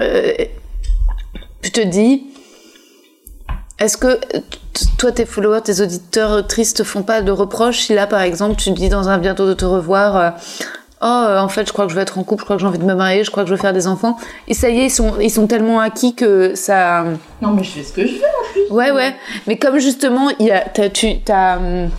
je te dis est-ce que toi, tes followers, tes auditeurs tristes te font pas de reproches si là, par exemple, tu dis dans un bientôt de te revoir, en fait, je crois que je vais être en couple, je crois que j'ai envie de me marier, je crois que je vais faire des enfants. Et ça y est, ils sont tellement acquis que ça... Non, mais je fais ce que je veux, en plus. Ouais. Mais comme justement, t'as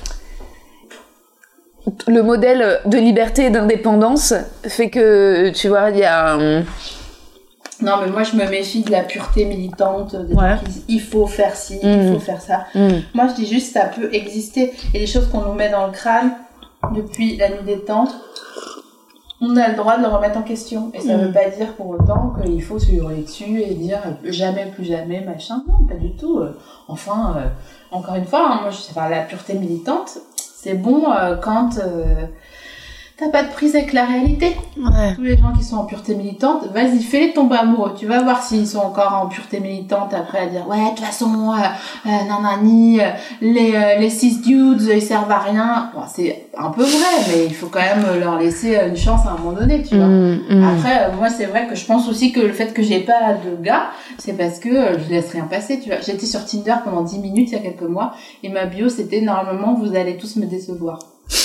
le modèle de liberté et d'indépendance fait que, tu vois, il y a... Non, mais moi, je me méfie de la pureté militante, des gens qui disent, il faut faire ci, il faut faire ça. Moi, je dis juste, ça peut exister. Et les choses qu'on nous met dans le crâne depuis la nuit des temps, on a le droit de le remettre en question. Et ça veut pas dire pour autant qu'il faut se hurler dessus et dire jamais, plus jamais, machin. Non, pas du tout. Enfin, encore une fois, moi, la pureté militante, c'est bon quand... t'as pas de prise avec la réalité. Ouais. Tous les gens qui sont en pureté militante, vas-y, fais-les tomber amoureux. Tu vas voir s'ils sont encore en pureté militante après à dire, ouais, de toute façon, nanani, les cis dudes, ils servent à rien. Bon, c'est un peu vrai, mais il faut quand même leur laisser une chance à un moment donné, tu vois. Après, moi, c'est vrai que je pense aussi que le fait que j'ai pas de gars, c'est parce que je laisse rien passer, tu vois. J'étais sur Tinder pendant 10 minutes il y a quelques mois, et ma bio, c'était, normalement, vous allez tous me décevoir.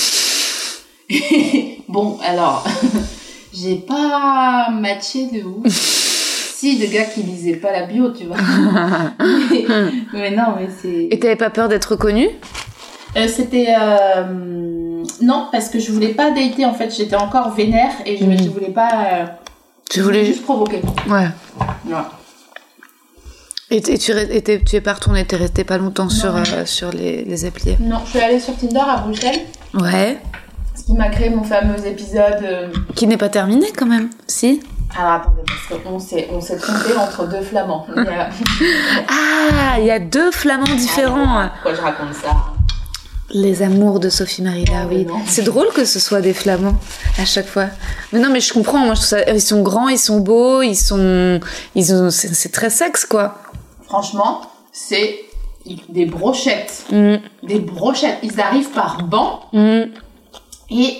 Bon, alors, j'ai pas matché de ouf. Si, de gars qui lisaient pas la bio, tu vois. mais non, mais c'est... Et t'avais pas peur d'être reconnue ? C'était... Non, parce que je voulais pas dater, en fait. J'étais encore vénère et je voulais pas... Tu voulais juste provoquer. Ouais. Et tu es pas retournée, t'es restée pas longtemps sur les applis ? Non, je suis allée sur Tinder à Bruxelles. Ouais. Ce qui m'a créé mon fameux épisode... Qui n'est pas terminé quand même, si ? Alors attendez, parce qu'on s'est trompé entre deux flamands. Il y a deux flamands différents. Pourquoi je raconte ça ? Les amours de Sophie Marina, oui. C'est drôle que ce soit des flamands à chaque fois. Mais non, mais je comprends. Moi, je trouve ça, ils sont grands, ils sont beaux, c'est très sexe, quoi. Franchement, c'est des brochettes. Des brochettes. Ils arrivent par banc. Et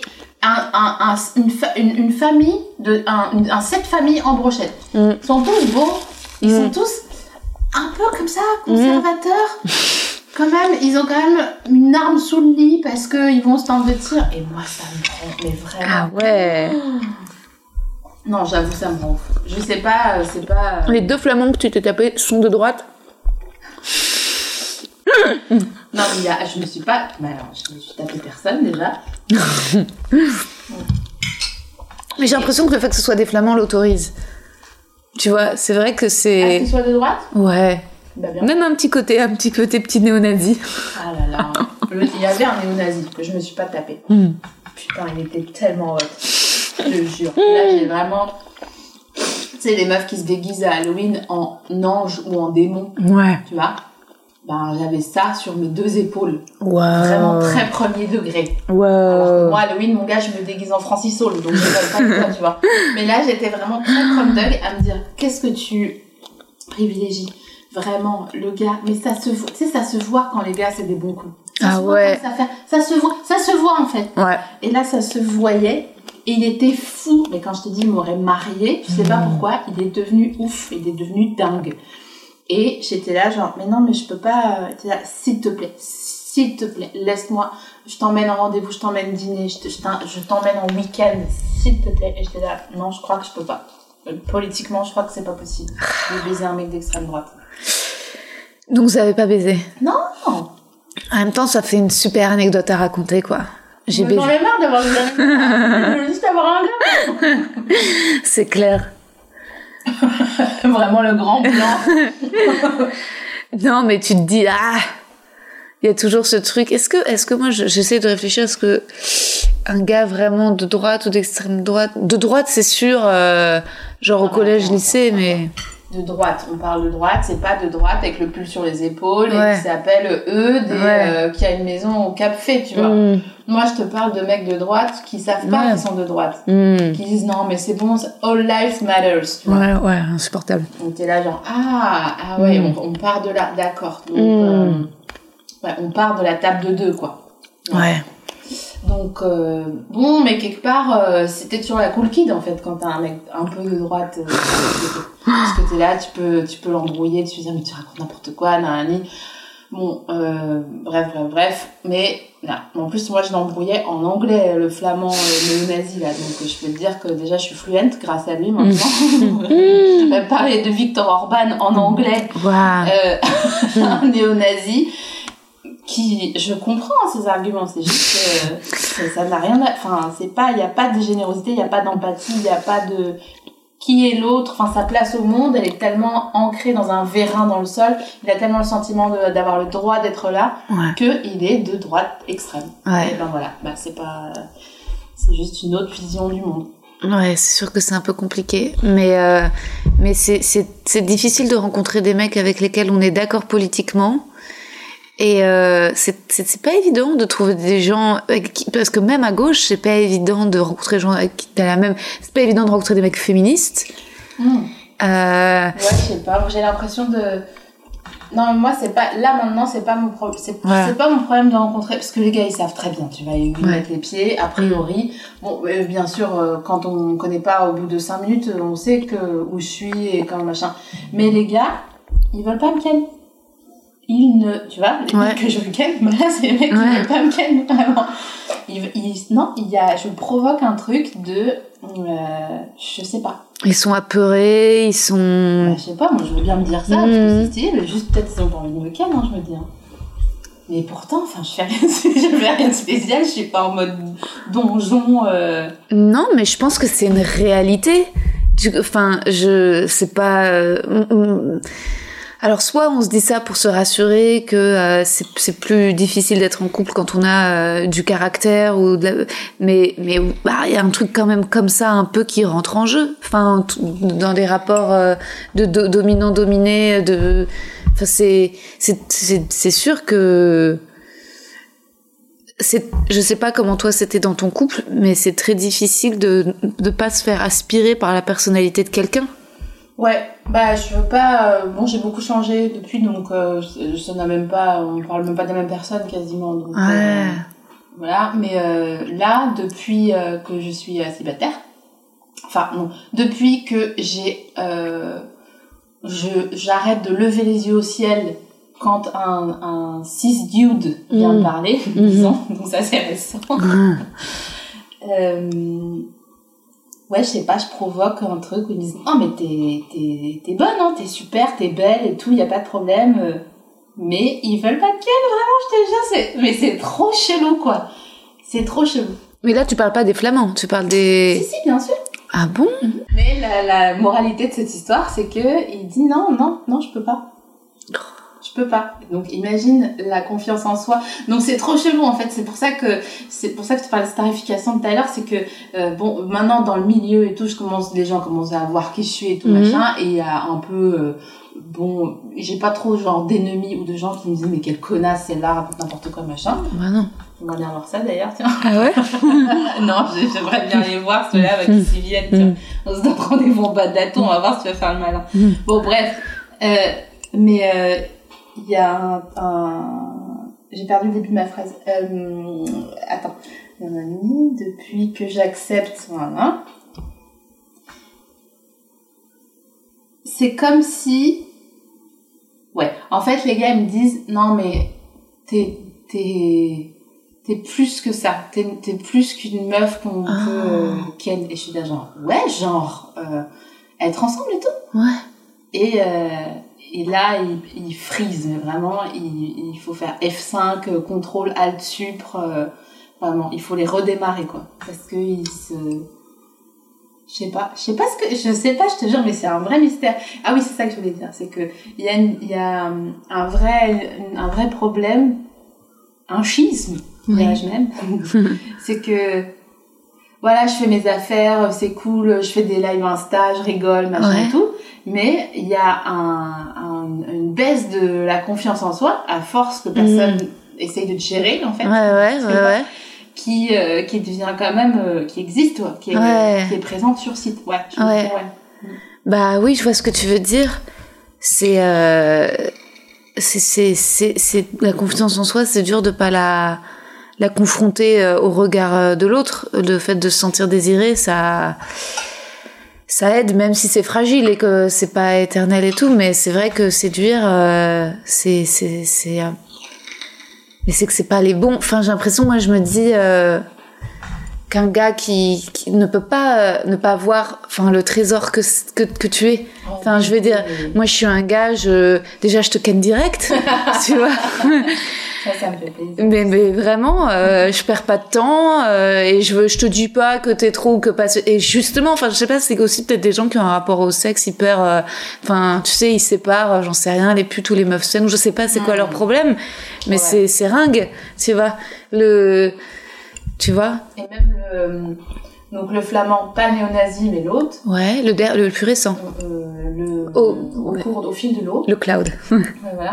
une famille un 7 familles en brochette. Ils sont tous beaux, ils sont tous un peu comme ça, conservateurs. Quand même, ils ont quand même une arme sous le lit parce qu'ils vont se tendre de tir. Et moi, ça me rend, mais vraiment. Ah ouais. Non, j'avoue, ça me rend ouf. Je sais pas, c'est pas... Les deux flamands que tu t'es tapés sont de droite. Non, mais je me suis pas... Bah alors, je me suis tapé personne, déjà. Mais j'ai l'impression que le fait que ce soit des flamands l'autorise. Tu vois, c'est vrai que c'est... qu'ils soient de droite ? Ouais. Bah, bien. Même un petit côté petit néo-nazi. Ah là là. Il y avait un néo-nazi que je me suis pas tapé. Putain, il était tellement hot. Je te jure. Là, j'ai vraiment... Tu sais, les meufs qui se déguisent à Halloween en ange ou en démon. Ouais. Tu vois ? Ben, j'avais ça sur mes 2 épaules. Wow. Vraiment très premier degré. Wow. Alors que moi, Halloween, mon gars, je me déguise en Francis Saul, donc je ne pas de toi, tu vois. Mais là, j'étais vraiment très crumdug à me dire, qu'est-ce que tu privilégies ? Vraiment, le gars, mais ça se voit, tu sais, ça se voit quand les gars, c'est des bons coups. Ça se voit quand ça se voit en fait. Ouais. Et là, ça se voyait. Et il était fou. Mais quand je te dis, il m'aurait marié, je sais pas pourquoi, il est devenu ouf, il est devenu dingue. Et j'étais là genre, mais non, mais je peux pas, là, s'il te plaît, laisse-moi, je t'emmène en rendez-vous, je t'emmène dîner, je t'emmène en week-end, s'il te plaît. Et j'étais là, non, je crois que je peux pas. Politiquement, je crois que c'est pas possible de baiser un mec d'extrême droite. Donc vous avez pas baisé? Non. En même temps, ça fait une super anecdote à raconter, quoi. J'ai baisé. J'en ai marre d'avoir des amis. Je veux juste avoir un gars. C'est clair. Vraiment le grand blanc. Non, mais tu te dis, il y a toujours ce truc. Est-ce que moi, j'essaie de réfléchir, est-ce que un gars vraiment de droite ou d'extrême droite, de droite, c'est sûr, genre au collège, lycée, mais... De droite, on parle de droite, c'est pas de droite avec le pull sur les épaules Ouais. et qui s'appelle qui a une maison au Cap Fait, tu vois. Moi, je te parle de mecs de droite qui savent pas qu'ils sont de droite. Qui disent non, mais c'est bon, all life matters, tu vois. Ouais, insupportable. Donc t'es là genre, ouais, on part de là, d'accord. Donc, on part de la table de 2, quoi. Ouais. Donc, bon, mais quelque part, c'était toujours la cool kid, en fait, quand t'as un mec un peu de droite, parce que t'es là, tu peux l'embrouiller, tu dis, mais tu racontes n'importe quoi, nanani. Bon, bref, mais, là. En plus, moi, je l'embrouillais en anglais, le flamand néo-nazi, là, donc je peux te dire que déjà, je suis fluente grâce à lui, maintenant. Parler de Viktor Orban en anglais, un néo-nazi, qui, je comprends ses arguments, c'est juste que ça n'a rien enfin, c'est pas, il y a pas de générosité, il y a pas d'empathie, il y a pas de qui est l'autre, enfin, sa place au monde, elle est tellement ancrée dans un vérin dans le sol, il a tellement le sentiment d'avoir le droit d'être là, que il est de droite extrême. Et ben voilà, c'est juste une autre vision du monde. Ouais, c'est sûr que c'est un peu compliqué, mais c'est difficile de rencontrer des mecs avec lesquels on est d'accord politiquement. Et c'est pas évident de trouver des gens parce que même à gauche c'est pas évident de rencontrer des gens avec qui t'as la même, c'est pas évident de rencontrer des mecs féministes. Ouais, je sais pas, j'ai l'impression de non, mais moi c'est pas là maintenant, c'est pas mon problème, c'est pas mon problème de rencontrer, parce que les gars ils savent très bien, tu vas y mettre les pieds a priori. Bon, bien sûr, quand on connaît pas, au bout de 5 minutes on sait que où je suis et comment machin, mais les gars ils veulent pas me ken. Tu vois, les mecs que je veux ken, c'est les mecs qui veulent pas me ken, vraiment. Je provoque un truc de, je sais pas. Ils sont apeurés, ils sont... je sais pas, moi je veux bien me dire ça, parce que c'est stylé, mais juste peut-être ils ont pas envie de me ken, je me dis. Mais pourtant, enfin, je fais rien de spécial, je suis pas en mode donjon, Non, mais je pense que c'est une réalité. Enfin, c'est pas... Alors soit on se dit ça pour se rassurer que c'est plus difficile d'être en couple quand on a du caractère ou mais il y a un truc quand même comme ça un peu qui rentre en jeu, enfin dans des rapports de dominant dominé, enfin c'est sûr que je sais pas comment toi c'était dans ton couple, mais c'est très difficile de pas se faire aspirer par la personnalité de quelqu'un. Ouais, je veux pas, j'ai beaucoup changé depuis, donc ça n'a même pas, on parle même pas des mêmes personnes quasiment, donc voilà, mais là, depuis que je suis célibataire, enfin non, depuis que j'arrête de lever les yeux au ciel quand un cis dude vient me parler, disons, donc ça c'est récent. Ouais, je sais pas, je provoque un truc où ils me disent « Oh, mais t'es bonne, hein, t'es super, t'es belle et tout, y a pas de problème. » Mais ils veulent pas de ken, vraiment, je te jure, mais c'est trop chelou, quoi. C'est trop chelou. Mais là, tu parles pas des flamands, tu parles des... Si, bien sûr. Ah bon? Mais la moralité de cette histoire, c'est que il dit « Non, je peux pas. » Je peux pas. Donc imagine la confiance en soi. Donc c'est trop chelou en fait. C'est pour ça que tu parlais de starification tout à l'heure, c'est que maintenant dans le milieu et tout, les gens commencent à voir qui je suis et tout machin, et il y a un peu j'ai pas trop genre d'ennemis ou de gens qui me disent mais quelle connasse celle-là, raconte n'importe quoi machin. Bah non. J'aimerais bien voir ça d'ailleurs, tiens. Ah ouais? Non, j'aimerais bien les voir ceux-là avec qui s'y viennent. Tiens. On se donne rendez-vous en bas de la tour, on va voir si tu vas faire le malin. Bon bref, mais il y a j'ai perdu le début de ma phrase. Attends. Depuis que j'accepte, voilà. C'est comme si... Ouais. En fait, les gars, ils me disent, non, mais t'es plus que ça. T'es plus qu'une meuf qu'on peut ken. Et je suis là genre, ouais, genre, être ensemble et tout. Ouais. Et là, il freeze, mais vraiment, il faut faire F5, CTRL, ALT, SUPR, vraiment, il faut les redémarrer, quoi. Parce que je sais pas, je te jure, mais c'est un vrai mystère. Ah oui, c'est ça que je voulais dire, c'est que il y a un vrai problème, un schisme, dirais-je même. C'est que, voilà, je fais mes affaires, c'est cool, je fais des lives Insta, je rigole, machin et tout. Mais il y a une baisse de la confiance en soi, à force que personne essaye de te gérer, en fait. Ouais. Qui devient quand même, qui existe, toi, qui est présente sur site. Ouais. Bah oui, je vois ce que tu veux dire. C'est la confiance en soi, c'est dur de pas la confronter au regard de l'autre. Le fait de se sentir désiré, ça aide, même si c'est fragile et que c'est pas éternel et tout, mais c'est vrai que séduire, mais c'est que c'est pas les bons. Enfin, j'ai l'impression, moi, je me dis qu'un gars qui ne peut pas ne pas voir, enfin, le trésor que tu es. Enfin, je veux dire, moi, je suis un gars, déjà, je te ken direct, tu vois. Ça me fait plaisir. Mais vraiment, je perds pas de temps et je te dis pas que t'es trop ou que pas. Et justement, enfin, je sais pas, c'est aussi peut-être des gens qui ont un rapport au sexe hyper. Enfin, tu sais, ils se séparent, j'en sais rien, les putes ou les meufs saines, ou je sais pas c'est quoi leur problème, mais c'est ringue, tu vois. Tu vois. Et même donc le flamand, pas néo-nazi, mais l'autre. Ouais, le plus récent. Au fil de l'eau. Le cloud. Voilà.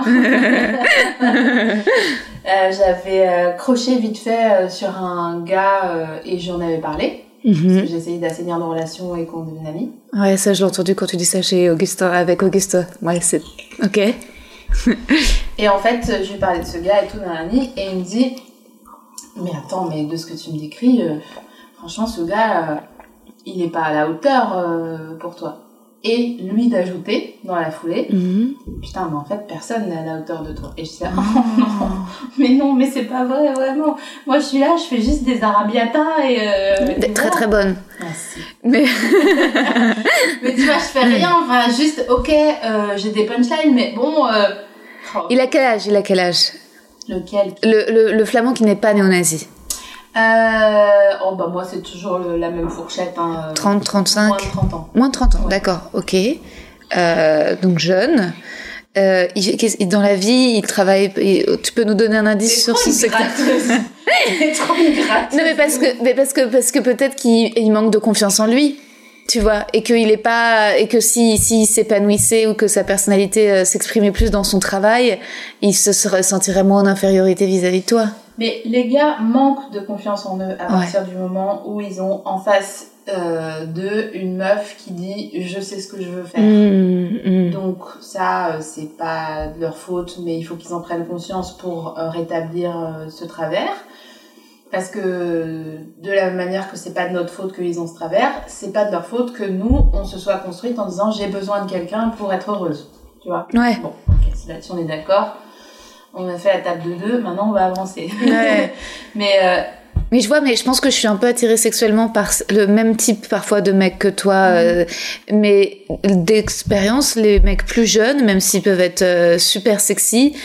J'avais croché vite fait sur un gars et j'en avais parlé. Parce que j'essayais d'assainir nos relations et qu'on devienne amis. Ouais, ça je l'ai entendu quand tu dis ça avec Auguste. Ouais, c'est... Ok. Et en fait, je lui parlais de ce gars et tout, nanani, et il me dit... Mais attends, mais de ce que tu me décris, franchement, ce gars, il est pas à la hauteur pour toi. Et lui d'ajouter, dans la foulée, putain, mais en fait, personne n'est à la hauteur de toi. Et je dis, oh non, mais c'est pas vrai, vraiment. Moi, je suis là, je fais juste des arabiatas et... très très bonne. Merci. Mais... mais tu vois, je fais rien, enfin, juste, ok, j'ai des punchlines, mais bon... Il a quel âge Lequel? Le flamand qui n'est pas néo-nazi. Moi c'est toujours la même fourchette. 30, 35. Moins de 30 ans. Moins de 30 ans, d'accord, ok. Donc jeune. Dans la vie, il travaille. Tu peux nous donner un indice sur son secteur? C'est trop une gratte. Non, mais parce que peut-être qu'il manque de confiance en lui. Tu vois, et qu'il est pas, et que s'il s'épanouissait ou que sa personnalité s'exprimait plus dans son travail, il se sentirait moins en infériorité vis-à-vis de toi. Mais les gars manquent de confiance en eux à partir du moment où ils ont en face d'eux une meuf qui dit je sais ce que je veux faire. Donc ça c'est pas de leur faute, mais il faut qu'ils en prennent conscience pour rétablir ce travers. Parce que de la même manière que c'est pas de notre faute qu'ils ont ce travers, c'est pas de leur faute que nous, on se soit construite en disant j'ai besoin de quelqu'un pour être heureuse. Tu vois? Ouais. Bon, ok, si là-dessus on est d'accord. On a fait la table de 2, maintenant on va avancer. Ouais. Mais je pense que je suis un peu attirée sexuellement par le même type parfois de mec que toi. Mais d'expérience, les mecs plus jeunes, même s'ils peuvent être super sexy,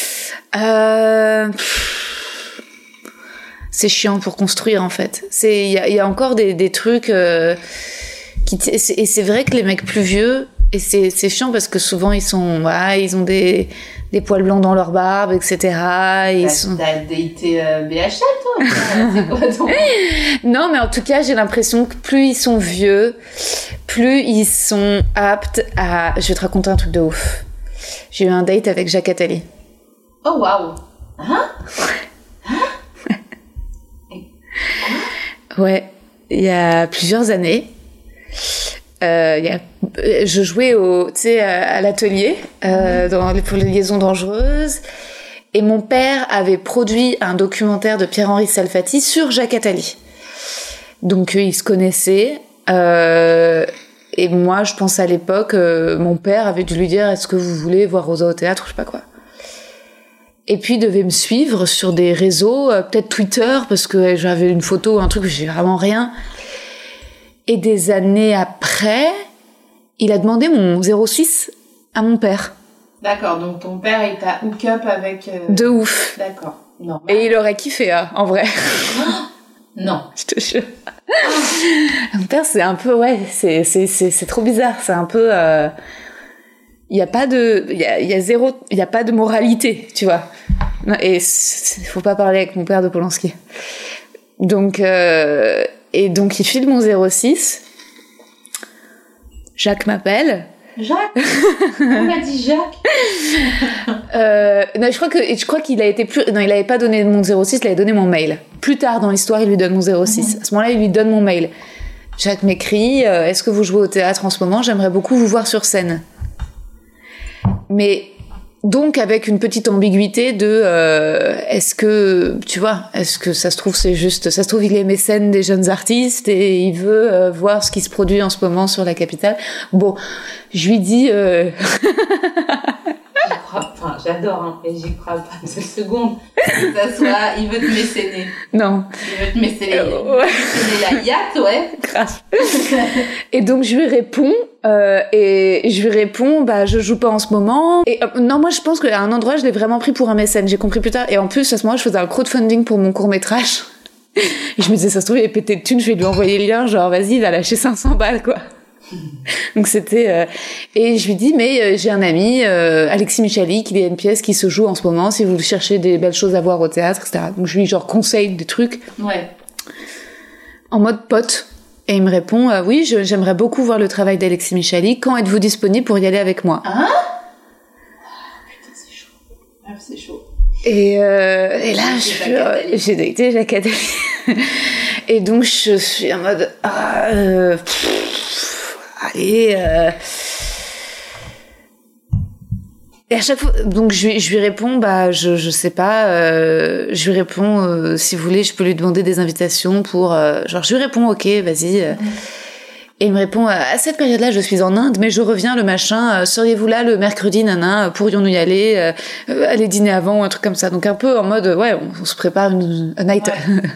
c'est chiant pour construire en fait. Il y a encore des trucs et c'est vrai que les mecs plus vieux, et c'est chiant parce que souvent ils ont des poils blancs dans leur barbe, etc. T'as daté BHL toi? C'est quoi ton... Non, mais en tout cas j'ai l'impression que plus ils sont vieux, plus ils sont aptes à... Je vais te raconter un truc de ouf. J'ai eu un date avec Jacques Attali. Oh waouh. Ouais, il y a plusieurs années, je jouais à l'atelier pour les liaisons dangereuses, et mon père avait produit un documentaire de Pierre-Henri Salfati sur Jacques Attali. Donc ils se connaissaient, et moi je pense à l'époque, mon père avait dû lui dire est-ce que vous voulez voir Rosa au théâtre, je sais pas quoi. Et puis, il devait me suivre sur des réseaux, peut-être Twitter, parce que j'avais une photo, un truc, j'ai vraiment rien. Et des années après, il a demandé mon 06 à mon père. D'accord, donc ton père, il t'a hook up avec... De ouf. D'accord, non. Et il aurait kiffé, hein, en vrai. Non. Je te jure. Mon père, c'est un peu... Ouais, c'est trop bizarre. C'est un peu... Il y a pas de... Il y a zéro... Il y a pas de moralité, tu vois. Et faut pas parler avec mon père de Polanski. Donc... Et donc, il file mon 06. Jacques m'appelle. Jacques On m'a dit Jacques. Non, je crois qu'il a été plus... Non, il avait pas donné mon 06, il avait donné mon mail. Plus tard dans l'histoire, il lui donne mon 06. À ce moment-là, il lui donne mon mail. Jacques m'écrit, est-ce que vous jouez au théâtre en ce moment ? J'aimerais beaucoup vous voir sur scène. Mais... Donc avec une petite ambiguïté de est-ce que tu vois, est-ce que ça se trouve c'est juste, ça se trouve il est mécène des jeunes artistes et il veut voir ce qui se produit en ce moment sur la capitale. Bon, je lui dis Enfin, j'adore, hein, et j'y crois pas une seule seconde. Que ça soit, il veut te mécéner. Non. Il veut te mécéner. Ouais. C'est la yacht, ouais. Grave. Et donc je lui réponds, bah je joue pas en ce moment. Et non, moi je pense qu'à un endroit je l'ai vraiment pris pour un mécène. J'ai compris plus tard. Et en plus à ce moment je faisais un crowdfunding pour mon court métrage. Et je me disais ça se trouve il est pété de thunes, je vais lui envoyer le lien, genre vas-y il va lâcher 500 balles quoi. Donc c'était et je lui dis mais j'ai un ami Alexis Michali qui a une pièce qui se joue en ce moment si vous cherchez des belles choses à voir au théâtre etc. Donc je lui genre conseille des trucs en mode pote et il me répond oui j'aimerais beaucoup voir le travail d'Alexis Michali, quand êtes-vous disponible pour y aller avec moi? Hein? Putain c'est chaud. Ah, c'est chaud. Et là j'ai daté Jacques Attali. Et donc je suis en mode allez et à chaque fois donc je lui réponds bah je sais pas je lui réponds si vous voulez je peux lui demander des invitations pour genre je lui réponds ok vas-y et il me répond à cette période-là je suis en Inde mais je reviens le machin seriez-vous là le mercredi nana pourrions-nous y aller aller dîner avant un truc comme ça donc un peu en mode ouais on se prépare une night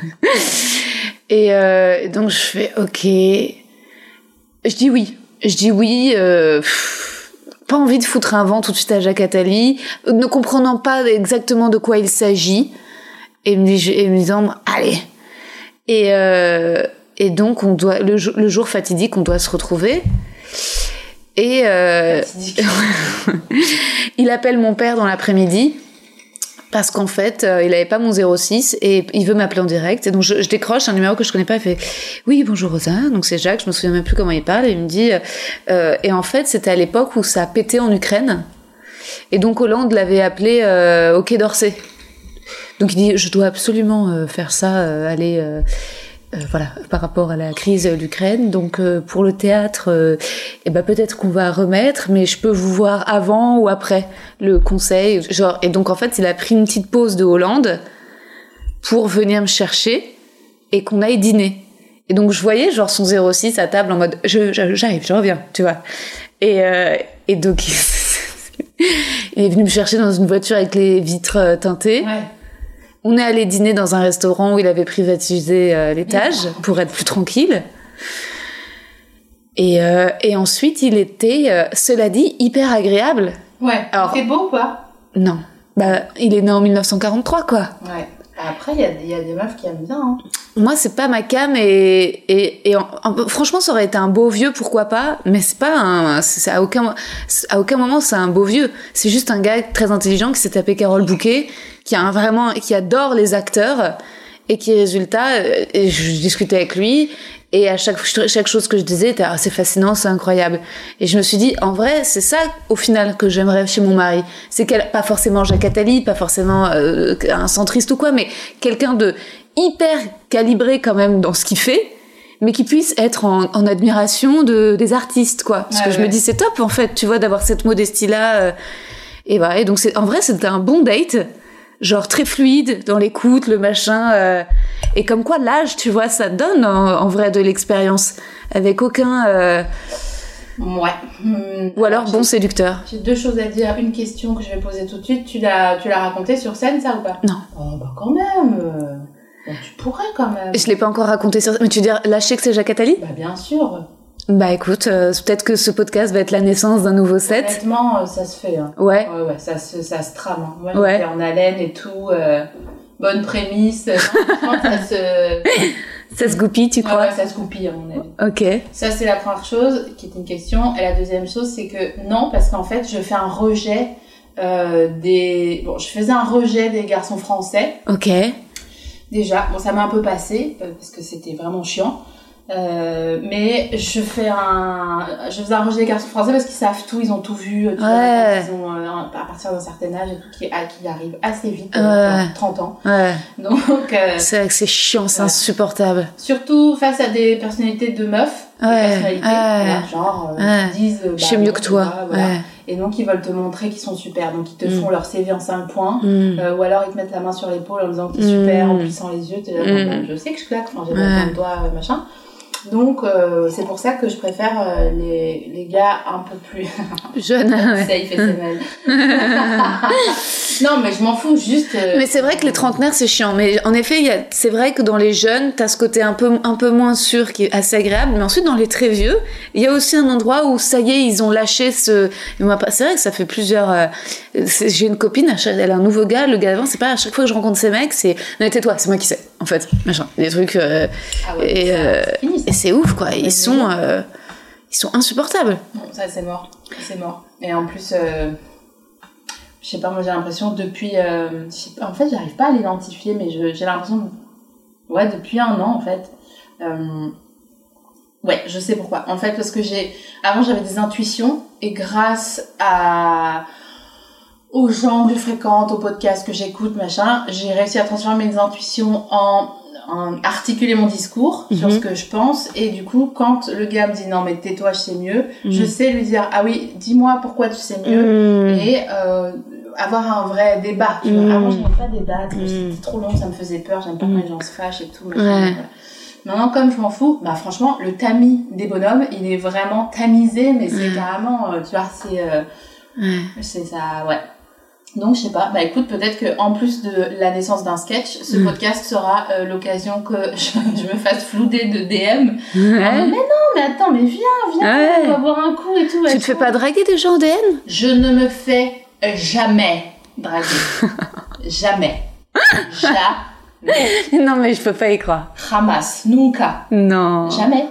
et donc je fais ok. Je dis oui, pas envie de foutre un vent tout de suite à Jacques Attali, ne comprenant pas exactement de quoi il s'agit, et me disant allez. Et donc on doit le jour fatidique, on doit se retrouver. Et il appelle mon père dans l'après-midi. Parce qu'en fait, il avait pas mon 06 et il veut m'appeler en direct. Et donc, je décroche un numéro que je connais pas. Il fait « Oui, bonjour Rosa ». Donc, c'est Jacques. Je me souviens même plus comment il parle. Et il me dit... et en fait, c'était à l'époque où ça a pété en Ukraine. Et donc, Hollande l'avait appelé au Quai d'Orsay. Donc, il dit « Je dois absolument faire ça, aller... voilà, par rapport à la crise d'Ukraine. Donc pour le théâtre, peut-être qu'on va remettre, mais je peux vous voir avant ou après le conseil. Genre, et donc en fait, il a pris une petite pause de Hollande pour venir me chercher et qu'on aille dîner. Et donc je voyais genre son 06 à table en mode j'arrive, je reviens, tu vois. Et donc il est venu me chercher dans une voiture avec les vitres teintées. Ouais. On est allé dîner dans un restaurant où il avait privatisé l'étage pour être plus tranquille. Et ensuite, il était, cela dit, hyper agréable. Ouais. Alors, c'est beau ou pas? Non. Bah, il est né en 1943, quoi. Ouais. Après, il y a des meufs qui aiment bien. Hein. Moi, c'est pas ma came franchement, ça aurait été un beau vieux, pourquoi pas. Mais c'est pas à aucun moment, c'est un beau vieux. C'est juste un gars très intelligent qui s'est tapé Carole Bouquet, qui adore les acteurs et qui résultat, et je discutais avec lui et à chaque chose que je disais était c'est fascinant, c'est incroyable. Et je me suis dit en vrai c'est ça au final que j'aimerais chez mon mari, c'est pas forcément Jacques Attali, pas forcément un centriste ou quoi, mais quelqu'un de hyper calibré quand même dans ce qu'il fait, mais qui puisse être en admiration des artistes quoi. Parce que je me dis c'est top en fait, tu vois, d'avoir cette modestie là et voilà. Et donc en vrai c'était un bon date. Genre très fluide dans l'écoute, le machin, et comme quoi l'âge, tu vois, ça donne en vrai de l'expérience, avec aucun... Ouais. Ou alors bon séducteur. J'ai deux choses à dire. Une question que je vais poser tout de suite. Tu l'as raconté sur scène, ça ou pas? Non. Oh bah quand même. Bon, tu pourrais quand même. Je l'ai pas encore raconté sur scène. Mais tu veux dire lâcher que c'est Jacques Attali? Bah bien sûr. Bah écoute, peut-être que ce podcast va être la naissance d'un nouveau set. Honnêtement, ça se fait. Hein. Ouais. Ouais, ça se trame. Hein. Moi, j'étais en haleine et tout. Bonne prémisse. Franchement, ça se goupille, tu crois? Ouais, ça se goupille, à mon avis. Ok. Ça, c'est la première chose, qui est une question. Et la deuxième chose, c'est que non, parce qu'en fait, je fais un rejet je faisais un rejet des garçons français. Ok. Déjà, bon, ça m'a un peu passé, parce que c'était vraiment chiant. Mais je faisais un rejet des garçons français parce qu'ils savent tout, ils ont tout vu, ils ont, à partir d'un certain âge et tout, qui arrive assez vite, 30 ans. Ouais. Donc, c'est vrai que c'est chiant, c'est insupportable. Surtout face à des personnalités de meufs, genre, qui disent, je sais mieux que toi. Voilà. Et donc, ils veulent te montrer qu'ils sont super. Donc, ils te font leur CV en 5 points. Ou alors, ils te mettent la main sur l'épaule en disant que t'es super, en plissant les yeux. T'es là, je sais que je claque, j'ai besoin de toi, machin. Donc, c'est pour ça que je préfère les gars un peu plus jeunes. Ça, il fait ses mal. Non, mais je m'en fous, juste... Mais c'est vrai que les trentenaires, c'est chiant. Mais en effet, c'est vrai que dans les jeunes, t'as ce côté un peu moins sûr qui est assez agréable. Mais ensuite, dans les très vieux, il y a aussi un endroit où, ça y est, ils ont lâché ce... C'est vrai que ça fait plusieurs... J'ai une copine, elle a un nouveau gars. Le gars d'avant, c'est pas à chaque fois que je rencontre ces mecs, c'est... Non, tais-toi, c'est moi qui sais, en fait. Machin. Des trucs... et c'est ouf, quoi. Ils sont insupportables. Bon, ça, c'est mort. C'est mort. Et en plus... je sais pas, moi j'ai l'impression depuis... en fait, j'arrive pas à l'identifier, mais j'ai l'impression... Ouais, depuis 1 an, en fait. Ouais, je sais pourquoi. En fait, parce que avant, j'avais des intuitions, et grâce aux gens que je fréquente, aux podcasts que j'écoute, machin, j'ai réussi à transformer mes intuitions en articuler mon discours sur ce que je pense, et du coup quand le gars me dit non mais tais-toi, je sais mieux, je sais lui dire ah oui, dis-moi pourquoi tu sais mieux, et avoir un vrai débat, tu vois. Avant j'aimais pas débattre, c'était trop long, ça me faisait peur, j'aime pas quand les gens se fâchent et tout, voilà. Maintenant, comme je m'en fous, bah franchement le tamis des bonhommes, il est vraiment tamisé, mais c'est carrément tu vois, c'est ça, ouais. Donc, je sais pas. Bah, écoute, peut-être que en plus de la naissance d'un sketch, ce podcast sera l'occasion que je me fasse flouder de DM. Mais non, mais attends, mais viens, on va boire un coup et tout. Tu te fais pas draguer des gens en DM? Je ne me fais jamais draguer. Jamais. Jamais. Non, mais je peux pas y croire. Jamás, nunca. Non. Jamais.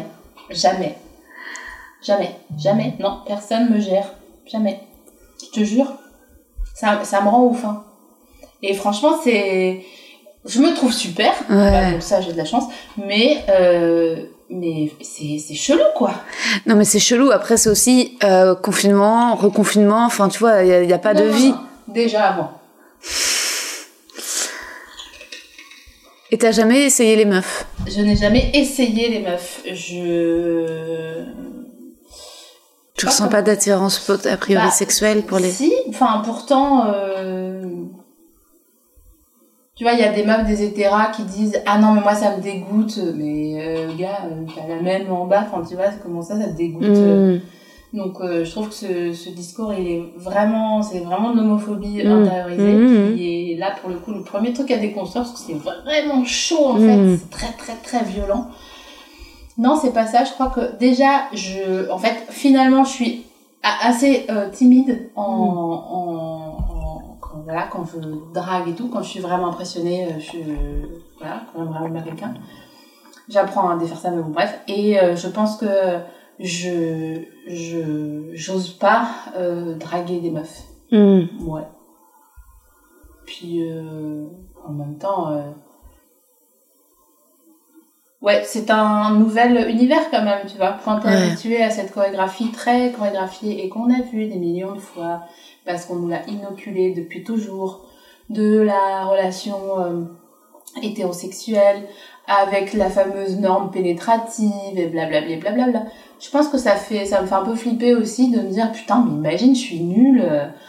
Non, personne me gère. Jamais. Je te jure. Ça me rend ouf, hein. Et franchement, je me trouve super. Donc ça, j'ai de la chance. Mais c'est chelou, quoi. Non, mais c'est chelou. Après, c'est aussi confinement, reconfinement. Enfin, tu vois, il y a pas de vie. Déjà avant. Et t'as jamais essayé les meufs? Je n'ai jamais essayé les meufs. Tu ressens pas d'attirance a priori sexuelle pour les... Si, enfin pourtant, tu vois, il y a des meufs, des hétéras qui disent « Ah non, mais moi ça me dégoûte, mais gars, t'as la même en bas, enfin tu vois, comment ça te dégoûte Donc je trouve que ce discours, c'est vraiment de l'homophobie intériorisée, qui est là pour le coup le premier truc à déconstruire, parce que c'est vraiment chaud en fait, c'est très très très violent. Non, c'est pas ça. Je crois que déjà, en fait, finalement, je suis assez timide quand je drague et tout, quand je suis vraiment impressionnée, quand j'aime vraiment bien quelqu'un. J'apprends à défaire ça, mais bon, bref. Et je pense que j'ose pas draguer des meufs. Ouais. Puis, en même temps... Ouais, c'est un nouvel univers quand même, tu vois. Quand t'es habitué à cette chorégraphie très chorégraphiée et qu'on a vu des millions de fois, parce qu'on nous l'a inoculé depuis toujours, de la relation hétérosexuelle avec la fameuse norme pénétrative et blablabla, blablabla. Je pense que ça me fait un peu flipper aussi de me dire putain, mais imagine, je suis nulle,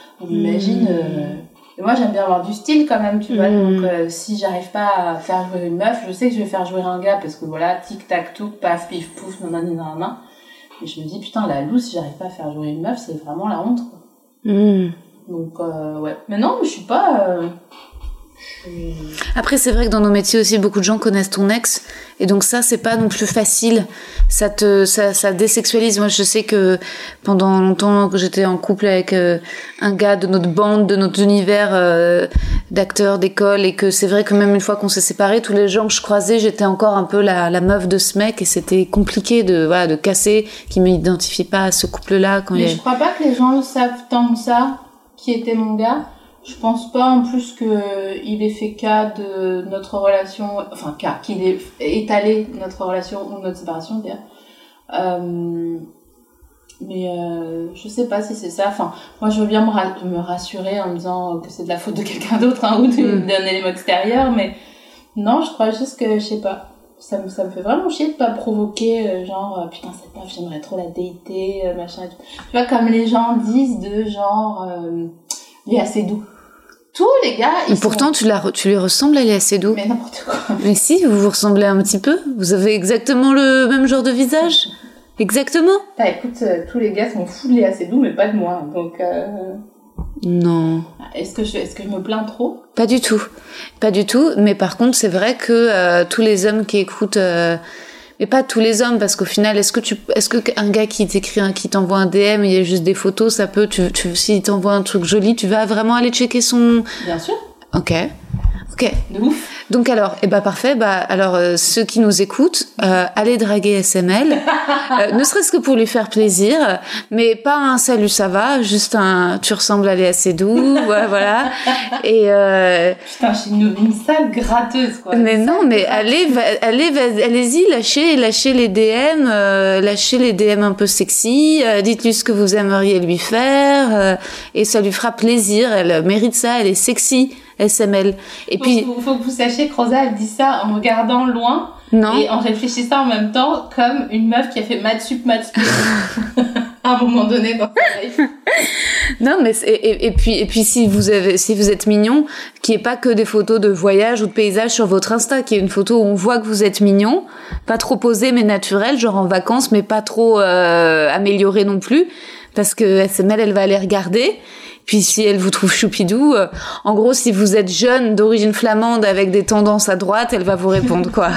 Et moi, j'aime bien avoir du style quand même, tu vois. Donc, si j'arrive pas à faire jouer une meuf, je sais que je vais faire jouer un gars parce que voilà, tic tac touc, paf pif pouf, nanani nanana. Et je me dis putain, la loose, si j'arrive pas à faire jouer une meuf, c'est vraiment la honte, quoi. Donc, ouais. Mais non, je suis pas. Après, c'est vrai que dans nos métiers aussi, beaucoup de gens connaissent ton ex Et donc ça, c'est pas non plus facile. Ça désexualise. Moi, je sais que pendant longtemps que j'étais en couple avec un gars de notre bande, de notre univers d'acteurs d'école, et que c'est vrai que même une fois qu'on s'est séparés, tous les gens que je croisais, j'étais encore un peu la meuf de ce mec, et c'était compliqué de casser, qu'ils m'identifient pas à ce couple-là. Mais je crois pas que les gens le savent tant que ça, qui était mon gars. Je pense pas en plus qu'il ait fait cas de notre relation, enfin qu'il ait étalé notre relation ou notre séparation d'ailleurs. Mais je sais pas si c'est ça. Enfin, moi je veux bien me rassurer en me disant que c'est de la faute de quelqu'un d'autre ou d'un élément extérieur, mais non, je crois juste que je sais pas. Ça me fait vraiment chier de pas provoquer putain cette meuf j'aimerais trop la dater machin et tout. Tu vois comme les gens disent de Léa Seydoux. Tous les gars ils pourtant tu lui ressembles à Léa Seydoux. Mais n'importe quoi. Mais si, vous ressemblez un petit peu. Vous avez exactement le même genre de visage. Exactement. Bah écoute, tous les gars sont fous de Léa Seydoux mais pas de moi. Donc non. Est-ce que je me plains trop ? Pas du tout. Mais par contre, c'est vrai que tous les hommes qui écoutent, mais pas tous les hommes, parce qu'au final, est-ce que un gars qui t'envoie un DM, il y a juste des photos, ça peut, s'il t'envoie un truc joli, tu vas vraiment aller checker son. Bien sûr. Ok. De ouf. Donc alors, parfait. Alors ceux qui nous écoutent, allez draguer SML, ne serait-ce que pour lui faire plaisir, mais pas un salut ça va, juste un tu ressembles à Léa Seydoux, voilà. Et putain, j'ai une sale gratteuse quoi. Mais non, mais allez-y, lâchez les DM, lâchez les DM un peu sexy, dites-lui ce que vous aimeriez lui faire, et ça lui fera plaisir. Elle mérite ça, elle est sexy. SML. Et puis faut que vous sachiez que Rosa elle dit ça en me regardant loin et en réfléchissant en même temps comme une meuf qui a fait maths sup à un moment donné dans sa life. Non mais et puis si vous êtes mignon, qu'il n'y ait pas que des photos de voyage ou de paysage sur votre Insta, qu'il y ait une photo où on voit que vous êtes mignon, pas trop posé mais naturel, genre en vacances mais pas trop amélioré non plus, parce que SML elle va aller regarder. Puis si elle vous trouve choupidou, en gros, si vous êtes jeune, d'origine flamande, avec des tendances à droite, elle va vous répondre, quoi.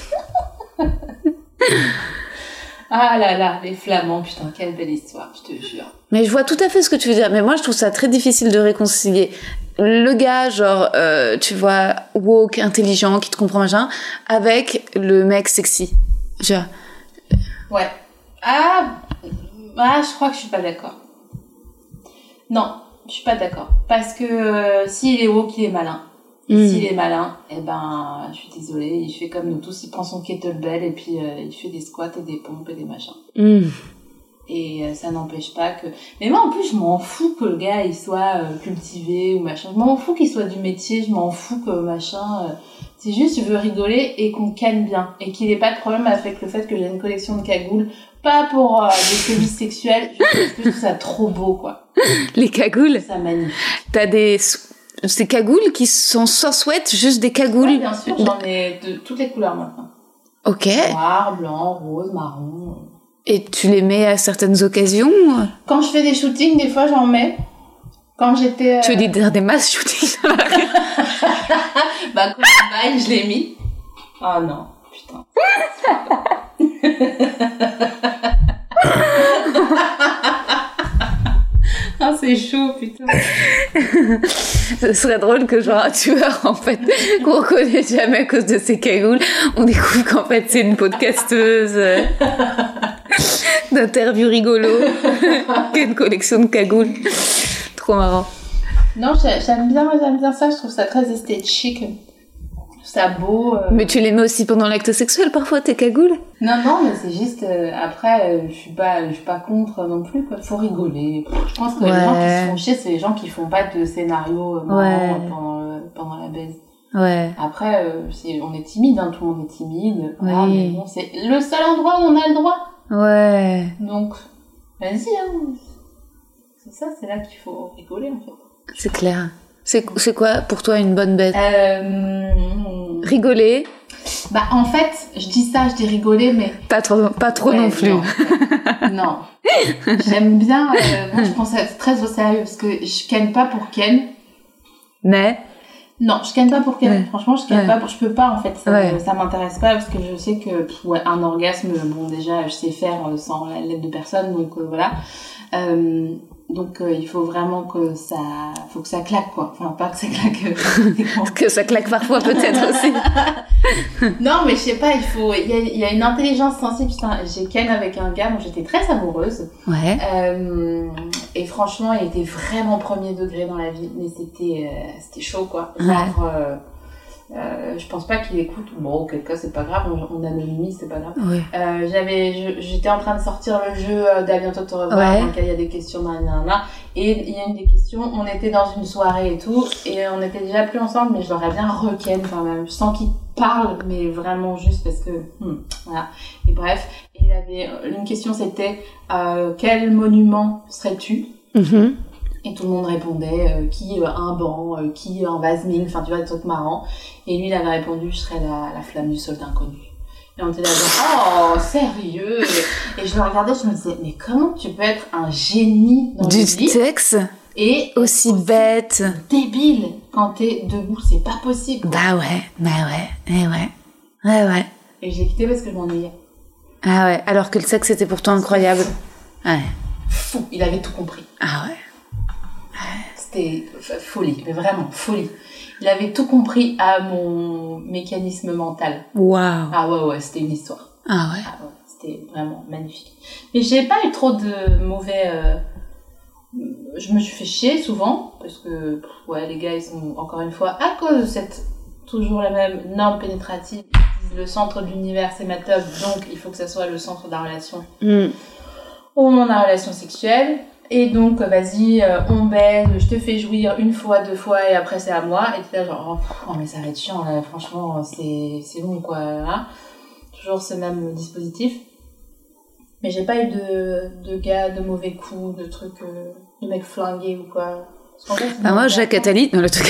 Ah là là, les flamands, putain, quelle belle histoire, je te jure. Mais je vois tout à fait ce que tu veux dire. Mais moi, je trouve ça très difficile de réconcilier le gars, genre, tu vois, woke, intelligent, qui te comprend, machin, avec le mec sexy. Genre. Ouais. Je crois que je suis pas d'accord. Non. Je suis pas d'accord. Parce que s'il est woke, il est malin. Et s'il est malin, je suis désolée, il fait comme nous tous, il prend son kettlebell et puis il fait des squats et des pompes et des machins. Et ça n'empêche pas que... Mais moi, en plus, je m'en fous que le gars, il soit cultivé ou machin. Je m'en fous qu'il soit du métier, je m'en fous que machin... C'est juste, je veux rigoler et qu'on canne bien. Et qu'il ait pas de problème avec le fait que j'ai une collection de cagoules. Pas pour des folies sexuelles, juste parce que je trouve ça trop beau, quoi. Les cagoules. Ça magnifique. T'as ces cagoules qui sont sans sweat, juste des cagoules. Oui, bien sûr, j'en ai de toutes les couleurs maintenant. Ok. Noir, blanc, rose, marron. Et tu les mets à certaines occasions? Quand je fais des shootings, des fois j'en mets. Quand j'étais... Tu veux dire des masses shootings? Quand je l'ai mis. Oh non, putain. Ah, c'est chaud, putain. Ce serait drôle que genre un tueur, en fait, qu'on reconnaît jamais à cause de ses cagoules, on découvre qu'en fait c'est une podcasteuse d'interviews rigolo qui a une collection de cagoules. Trop marrant. Non, j'aime bien ça, je trouve ça très esthétique. Je trouve ça beau. Mais tu les mets aussi pendant l'acte sexuel parfois, tes cagoules? Non, mais c'est juste après je suis pas contre non plus quoi. Faut rigoler. Je pense que les gens qui se font chier, c'est les gens qui font pas de scénario marrant pendant la baise. Ouais. Après on est timide, hein, tout le monde est timide. Oui. Ah, mais bon, c'est le seul endroit où on a le droit. Ouais. Donc vas-y hein. C'est ça, c'est là qu'il faut rigoler en fait. C'est clair. C'est quoi pour toi une bonne baise? Rigoler. En fait, je dis rigoler, mais... Pas trop non plus. Non. J'aime bien... moi, je pense être très au sérieux, parce que je ken pas pour ken. Mais Non, je canne pas pour ken. Ouais. Franchement, je canne Ouais. pas. Je peux pas, en fait. Ouais. Ça m'intéresse pas parce que je sais que un orgasme, bon, déjà, je sais faire sans l'aide de personne, donc voilà. Donc il faut vraiment que ça claque, quoi. Enfin, pas que ça claque. Que ça claque parfois peut-être aussi. Non, mais je sais pas, il y a une intelligence sensible. Putain, j'ai ken avec un gars dont j'étais très amoureuse. Ouais. Et franchement, il était vraiment premier degré dans la vie, mais c'était chaud, quoi. Ouais. Genre, je pense pas qu'il écoute. Bon, auquel cas, c'est pas grave, on anonymise, c'est pas grave. Ouais. J'étais en train de sortir le jeu d'À bientôt te revoir, Ouais. dans lequel il y a des questions, et il y a une des questions, on était dans une soirée et tout, et on était déjà plus ensemble, mais je l'aurais bien requenne quand même, sans qu'il parle, mais vraiment juste parce que, voilà. Et bref, et il avait, une question c'était, quel monument serais-tu? Mhm. Et tout le monde répondait, qui un banc, qui un vase mine, enfin tu vois, des trucs marrants. Et lui, il avait répondu, je serais la flamme du soldat inconnu. Et on était là, genre, oh, sérieux? Et je le regardais, je me disais, mais comment tu peux être un génie dans Du le lit texte et aussi bête. débile quand t'es debout? C'est pas possible, quoi. Bah ouais. Eh ouais. Ouais, ouais. Et j'ai quitté parce que je m'ennuyais. Ah ouais. Alors que le sexe c'était pourtant incroyable. Ouais. Fou, il avait tout compris. Ah ouais. C'était folie, mais vraiment folie. Il avait tout compris à mon mécanisme mental. Waouh. Ah ouais, c'était une histoire. Ah ouais. Ah ouais, c'était vraiment magnifique. Mais j'ai pas eu trop de mauvais... Je me suis fait chier souvent, parce que ouais, les gars, ils sont, encore une fois, à cause de cette toujours la même norme pénétrative, ils disent le centre de l'univers c'est ma teub, donc il faut que ça soit le centre de la relation au moment de la relation sexuelle. Et donc, vas-y, on baise, je te fais jouir une fois, 2 fois, et après c'est à moi. Et t'es là genre, oh mais ça va être chiant, là, franchement, c'est long, quoi. Hein. Toujours ce même dispositif. Mais j'ai pas eu de gars, de mauvais coups, de trucs, de mecs flingués ou quoi. Moi, Jacques Attali, non, le truc.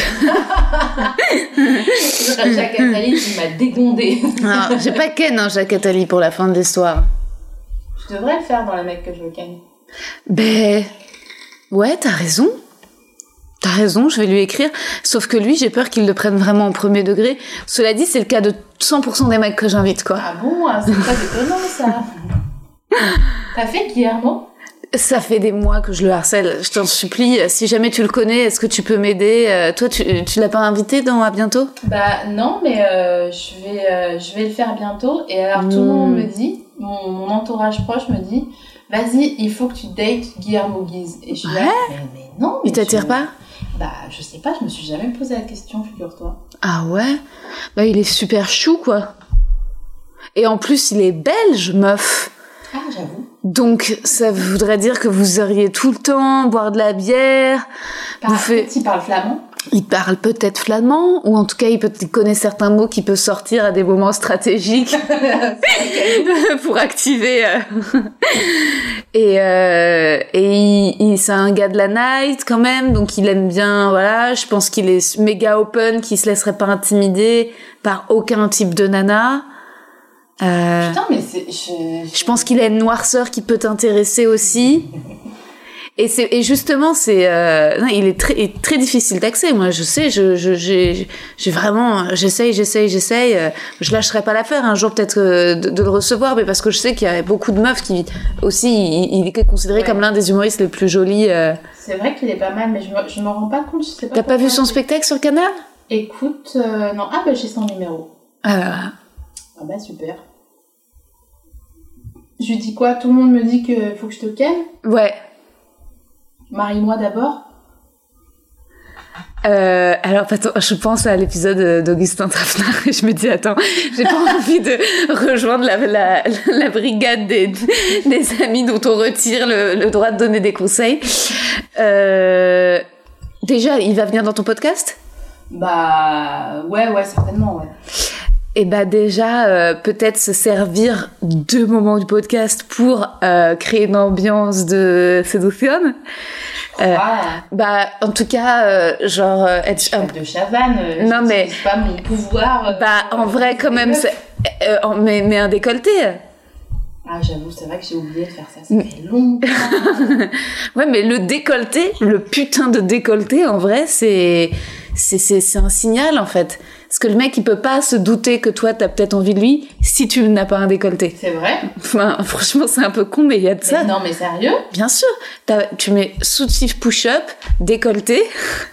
Jacques Attali, il m'a dégondé. Non, j'ai pas ken, hein, Jacques Attali, pour la fin de l'histoire. Je devrais le faire dans les mecs que je ken. Ben, ouais, t'as raison. T'as raison, je vais lui écrire. Sauf que lui, j'ai peur qu'il le prenne vraiment au premier degré. Cela dit, c'est le cas de 100% des mecs que j'invite, quoi. Ah bon, c'est pas déconnant, ça. T'as fait Guillermo? Ça fait des mois que je le harcèle. Je t'en supplie, si jamais tu le connais, est-ce que tu peux m'aider? Toi, tu l'as pas invité dans À bientôt? Bah non, mais je vais le faire bientôt. Et alors tout le monde me dit, mon entourage proche me dit, vas-y, il faut que tu dates Guillermo Guise. Et je suis là, mais non. Il t'attire pas? Bah je sais pas, je me suis jamais posé la question, figure-toi. Ah ouais? Bah il est super chou, quoi. Et en plus, il est belge, meuf. Ah, j'avoue. Donc, ça voudrait dire que vous iriez tout le temps boire de la bière. Il parle flamand. Il parle peut-être flamand, ou en tout cas, il connaît certains mots qui peuvent sortir à des moments stratégiques pour activer. Et c'est un gars de la night quand même, donc il aime bien. Voilà, je pense qu'il est méga open, qu'il se laisserait pas intimider par aucun type de nana. Putain, mais je pense qu'il a une noirceur qui peut t'intéresser aussi. Et justement, il est très difficile d'accès. Moi, je sais, j'ai vraiment, j'essaye. Je lâcherai pas l'affaire un jour peut-être de le recevoir, mais parce que je sais qu'il y a beaucoup de meufs qui aussi, il est considéré comme l'un des humoristes les plus jolis. C'est vrai qu'il est pas mal, mais je me rends pas compte. Je sais pas. T'as pas vu son spectacle sur Canal? Écoute, non. Ah bah j'ai son numéro. Ah bah super. Je lui dis quoi? Tout le monde me dit que faut que je te ken. Ouais. Marie-moi d'abord. Alors, attends, je pense à l'épisode d'Augustin Trapenard et je me dis, attends, j'ai pas envie de rejoindre la brigade des amis dont on retire le droit de donner des conseils. Déjà, il va venir dans ton podcast? Bah, ouais, certainement, ouais. Et bah déjà, peut-être se servir de moments du podcast pour créer une ambiance de séduction. Bah en tout cas, genre être de Chavannes. Non mais c'est pas mon pouvoir. Bah en vrai quand même, mais un décolleté. Ah j'avoue, c'est vrai que j'ai oublié de faire ça. Ça fait longtemps. Ouais, mais le décolleté, le putain de décolleté, en vrai, c'est c'est un signal en fait. Parce que le mec il peut pas se douter que toi t'as peut-être envie de lui si tu n'as pas un décolleté. C'est vrai. Enfin, franchement c'est un peu con mais il y a de ça. Non mais sérieux? Bien sûr. Tu mets soutif push-up, décolleté.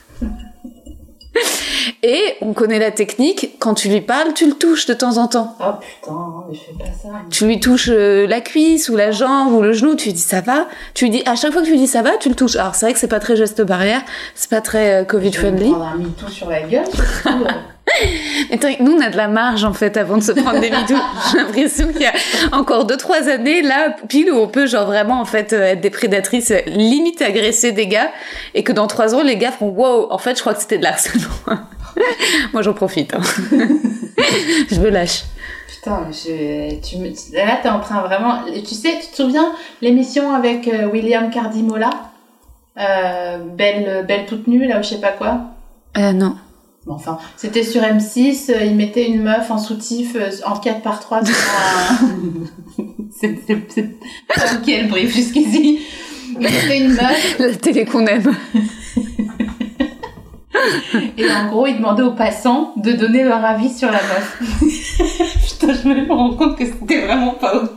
Et on connaît la technique, quand tu lui parles, tu le touches de temps en temps. Oh putain, mais je fais pas ça. Tu lui touches la cuisse ou la jambe ou le genou, tu lui dis ça va. Tu lui dis, à chaque fois que tu lui dis ça va, tu le touches. Alors c'est vrai que c'est pas très geste barrière, c'est pas très Covid friendly. Je vais me prendre un MeToo sur la gueule, surtout. Mais nous on a de la marge en fait avant de se prendre des MeToo. J'ai l'impression qu'il y a encore 2-3 années là, pile où on peut genre vraiment en fait être des prédatrices, limite agresser des gars, et que dans 3 ans les gars feront wow, en fait je crois que c'était de l'harcèlement. Moi j'en profite. Hein. Je me lâche. Putain, là t'es en train vraiment... Tu sais, tu te souviens l'émission avec William Cardimola, Belle toute nue, là, ou je sais pas quoi? Non. Bon, enfin, c'était sur M6, il mettait une meuf en soutif en 4x3 sur un... c'est pas quel brief jusqu'ici. Il mettait une meuf... La télé qu'on aime. Et en gros, il demandait aux passants de donner leur avis sur la meuf. Putain, je me rends compte que c'était vraiment pas ok.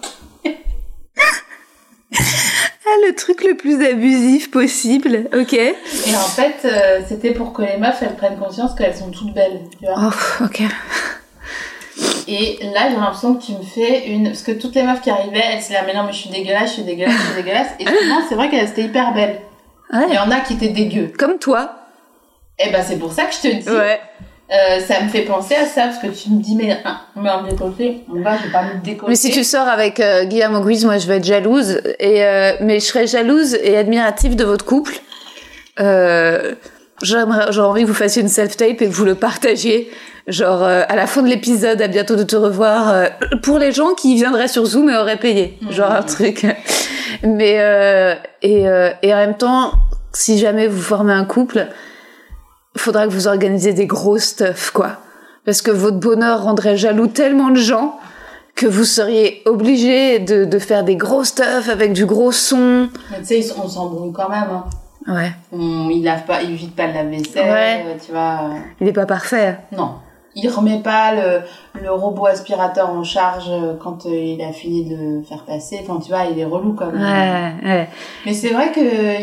Ah, le truc le plus abusif possible, ok. Et en fait, c'était pour que les meufs, elles prennent conscience qu'elles sont toutes belles, tu vois. Oh, ok. Et là, j'ai l'impression que tu me fais une... Parce que toutes les meufs qui arrivaient, elles se disaient « mais non, mais je suis dégueulasse. » Et souvent, c'est vrai qu'elles étaient hyper belles. Ouais. Il y en a qui étaient dégueux. Comme toi. Eh ben, c'est pour ça que je te dis. Ouais. Ça me fait penser à ça, parce que tu me dis, mais en décolleté, mon gars, je vais pas me décolleter. Mais si tu sors avec Guillaume Auguste, moi je vais être jalouse, mais je serais jalouse et admirative de votre couple. J'aurais envie que vous fassiez une self-tape et que vous le partagiez. Genre, à la fin de l'épisode, à bientôt de te revoir, pour les gens qui viendraient sur Zoom et auraient payé. Genre un truc. Mais, et en même temps, si jamais vous formez un couple, faudra que vous organisiez des gros stuff, quoi. Parce que votre bonheur rendrait jaloux tellement de gens que vous seriez obligés de faire des gros stuff avec du gros son. Mais tu sais, on s'embrouille quand même, hein. Ouais. Il vide pas le lave-vaisselle, tu vois. Il est pas parfait. Non. Il remet pas le robot aspirateur en charge quand il a fini de le faire passer. Enfin, tu vois, il est relou quand même. Ouais. Mais c'est vrai que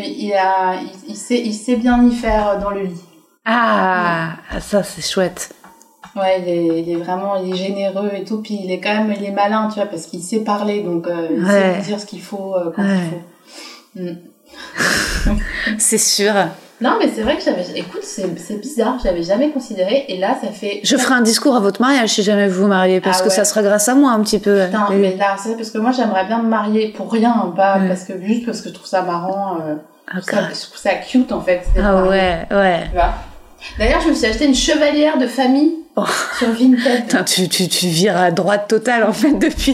il sait bien y faire dans le lit. Ah, ça c'est chouette. Ouais, il est généreux et tout, puis il est malin, tu vois, parce qu'il sait parler, donc il sait dire ce qu'il faut quand il faut. C'est sûr. Non, mais c'est vrai que écoute, c'est bizarre, je l'avais jamais considéré, et là, ça fait... Je ferai un discours à votre mariage si jamais vous vous mariez, parce que ça sera grâce à moi un petit peu. Putain, mais là, c'est parce que moi, j'aimerais bien me marier pour rien, pas parce que je trouve ça marrant, je trouve ça cute, en fait. Ah ouais. Tu vois. D'ailleurs, je me suis acheté une chevalière de famille sur Vinted. Putain, tu vires à droite totale, en fait, depuis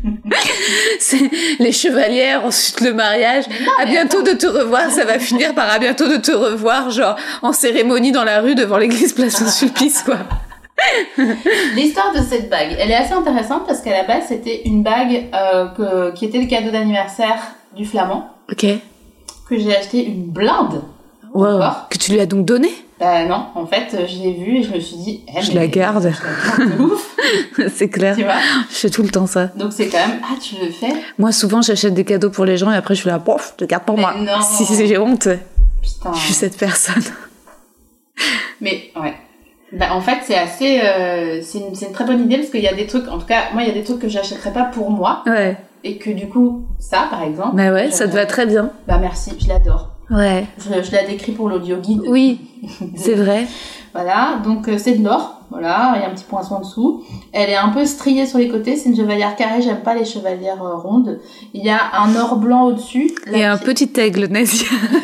les chevalières, ensuite le mariage. À bientôt de te revoir, ça va finir par à bientôt de te revoir, genre, en cérémonie dans la rue devant l'église Place Saint-Sulpice, quoi. L'histoire de cette bague, elle est assez intéressante parce qu'à la base, c'était une bague qui était le cadeau d'anniversaire du Flamand. Ok. Que j'ai acheté une blinde. Wow. Que tu lui as donc donné? Non, en fait, je l'ai vue et je me suis dit... je la garde. De ouf. C'est clair. Tu vois, je fais tout le temps ça. Donc c'est quand même... Ah, tu le fais? Moi, souvent, j'achète des cadeaux pour les gens et après, je suis là, bof, je le garde pour moi. Non. Si j'ai honte. Putain. Je suis cette personne. Mais, ouais. Bah, en fait, c'est assez... c'est une très bonne idée parce qu'il y a des trucs... En tout cas, moi, il y a des trucs que j'achèterais pas pour moi. Ouais. Et que du coup, ça, par exemple... Bah ouais, ça te va très bien. Bah merci, je l'adore. Ouais. Je la décris pour l'audio guide. Oui, c'est vrai. Voilà, donc c'est de l'or. Voilà, il y a un petit poinçon en dessous. Elle est un peu striée sur les côtés. C'est une chevalière carrée. J'aime pas les chevalières rondes. Il y a un or blanc au-dessus. Et un petit aigle nazi.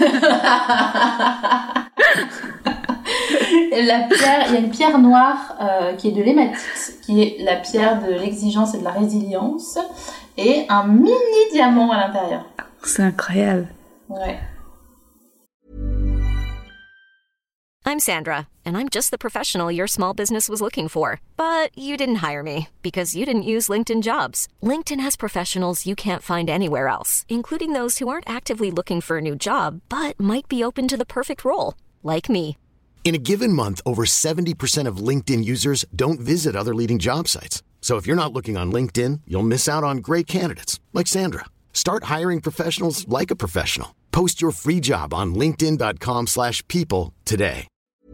Il y a une pierre noire qui est de l'hématite, qui est la pierre de l'exigence et de la résilience. Et un mini diamant à l'intérieur. C'est incroyable. Ouais. I'm Sandra, and I'm just the professional your small business was looking for. But you didn't hire me, because you didn't use LinkedIn Jobs. LinkedIn has professionals you can't find anywhere else, including those who aren't actively looking for a new job, but might be open to the perfect role, like me. In a given month, over 70% of LinkedIn users don't visit other leading job sites. So if you're not looking on LinkedIn, you'll miss out on great candidates like Sandra. Start hiring professionals like a professional. Post your free job on linkedin.com/people today.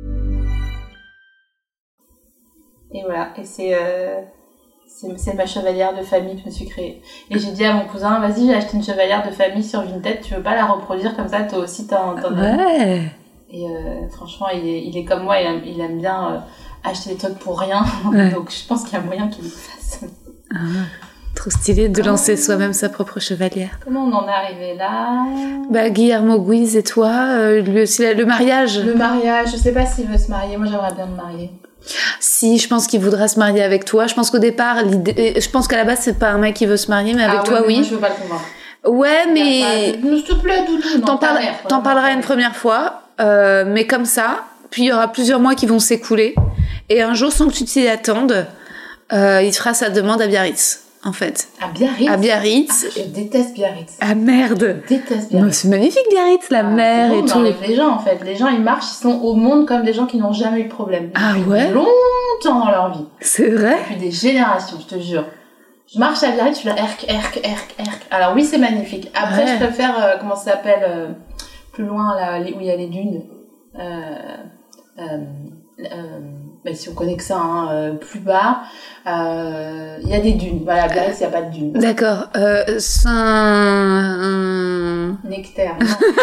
Et voilà, et c'est ma chevalière de famille que je me suis créée. Et j'ai dit à mon cousin, vas-y, j'ai acheté une chevalière de famille sur Vinted, tu veux pas la reproduire comme ça, toi aussi t'en Ouais. Et franchement, il est comme moi, il aime bien acheter des trucs pour rien. Ouais. Donc je pense qu'il y a moyen qu'il le fasse. Ah, trop stylé de lancer soi-même sa propre chevalière. Comment on en est arrivé là? Bah, Guillermo Guise et toi, lui aussi, le mariage. Le mariage, je sais pas s'il veut se marier. Moi, j'aimerais bien me marier. Si, je pense qu'il voudra se marier avec toi. Je pense qu'au départ, je pense qu'à la base, c'est pas un mec qui veut se marier, mais avec toi, mais oui. Moi, je veux pas le convaincre. Ouais, mais S'il te plaît, Doudou. t'en parleras une première fois, mais comme ça. Puis il y aura plusieurs mois qui vont s'écouler, et un jour, sans que tu t'y attendes, il te fera sa demande à Biarritz, en fait. À Biarritz. Ah, je déteste Biarritz. Ah merde. Je déteste Biarritz. Non, c'est magnifique Biarritz, la mer et on tout. enlève les gens, en fait. Les gens, ils marchent, ils sont au monde comme des gens qui n'ont jamais eu de problème. Ah Depuis ouais. longtemps dans leur vie. C'est vrai. Depuis des générations, je te jure. Je marche à Biarritz, je suis là, erk. Alors oui, c'est magnifique. Après, Ouais. je préfère, comment ça s'appelle, plus loin, là, où il y a les dunes. Mais si on connaît que ça, hein, plus bas, il y a des dunes. Voilà, à Biarritz, il n'y a pas de dunes. D'accord. Nectaire.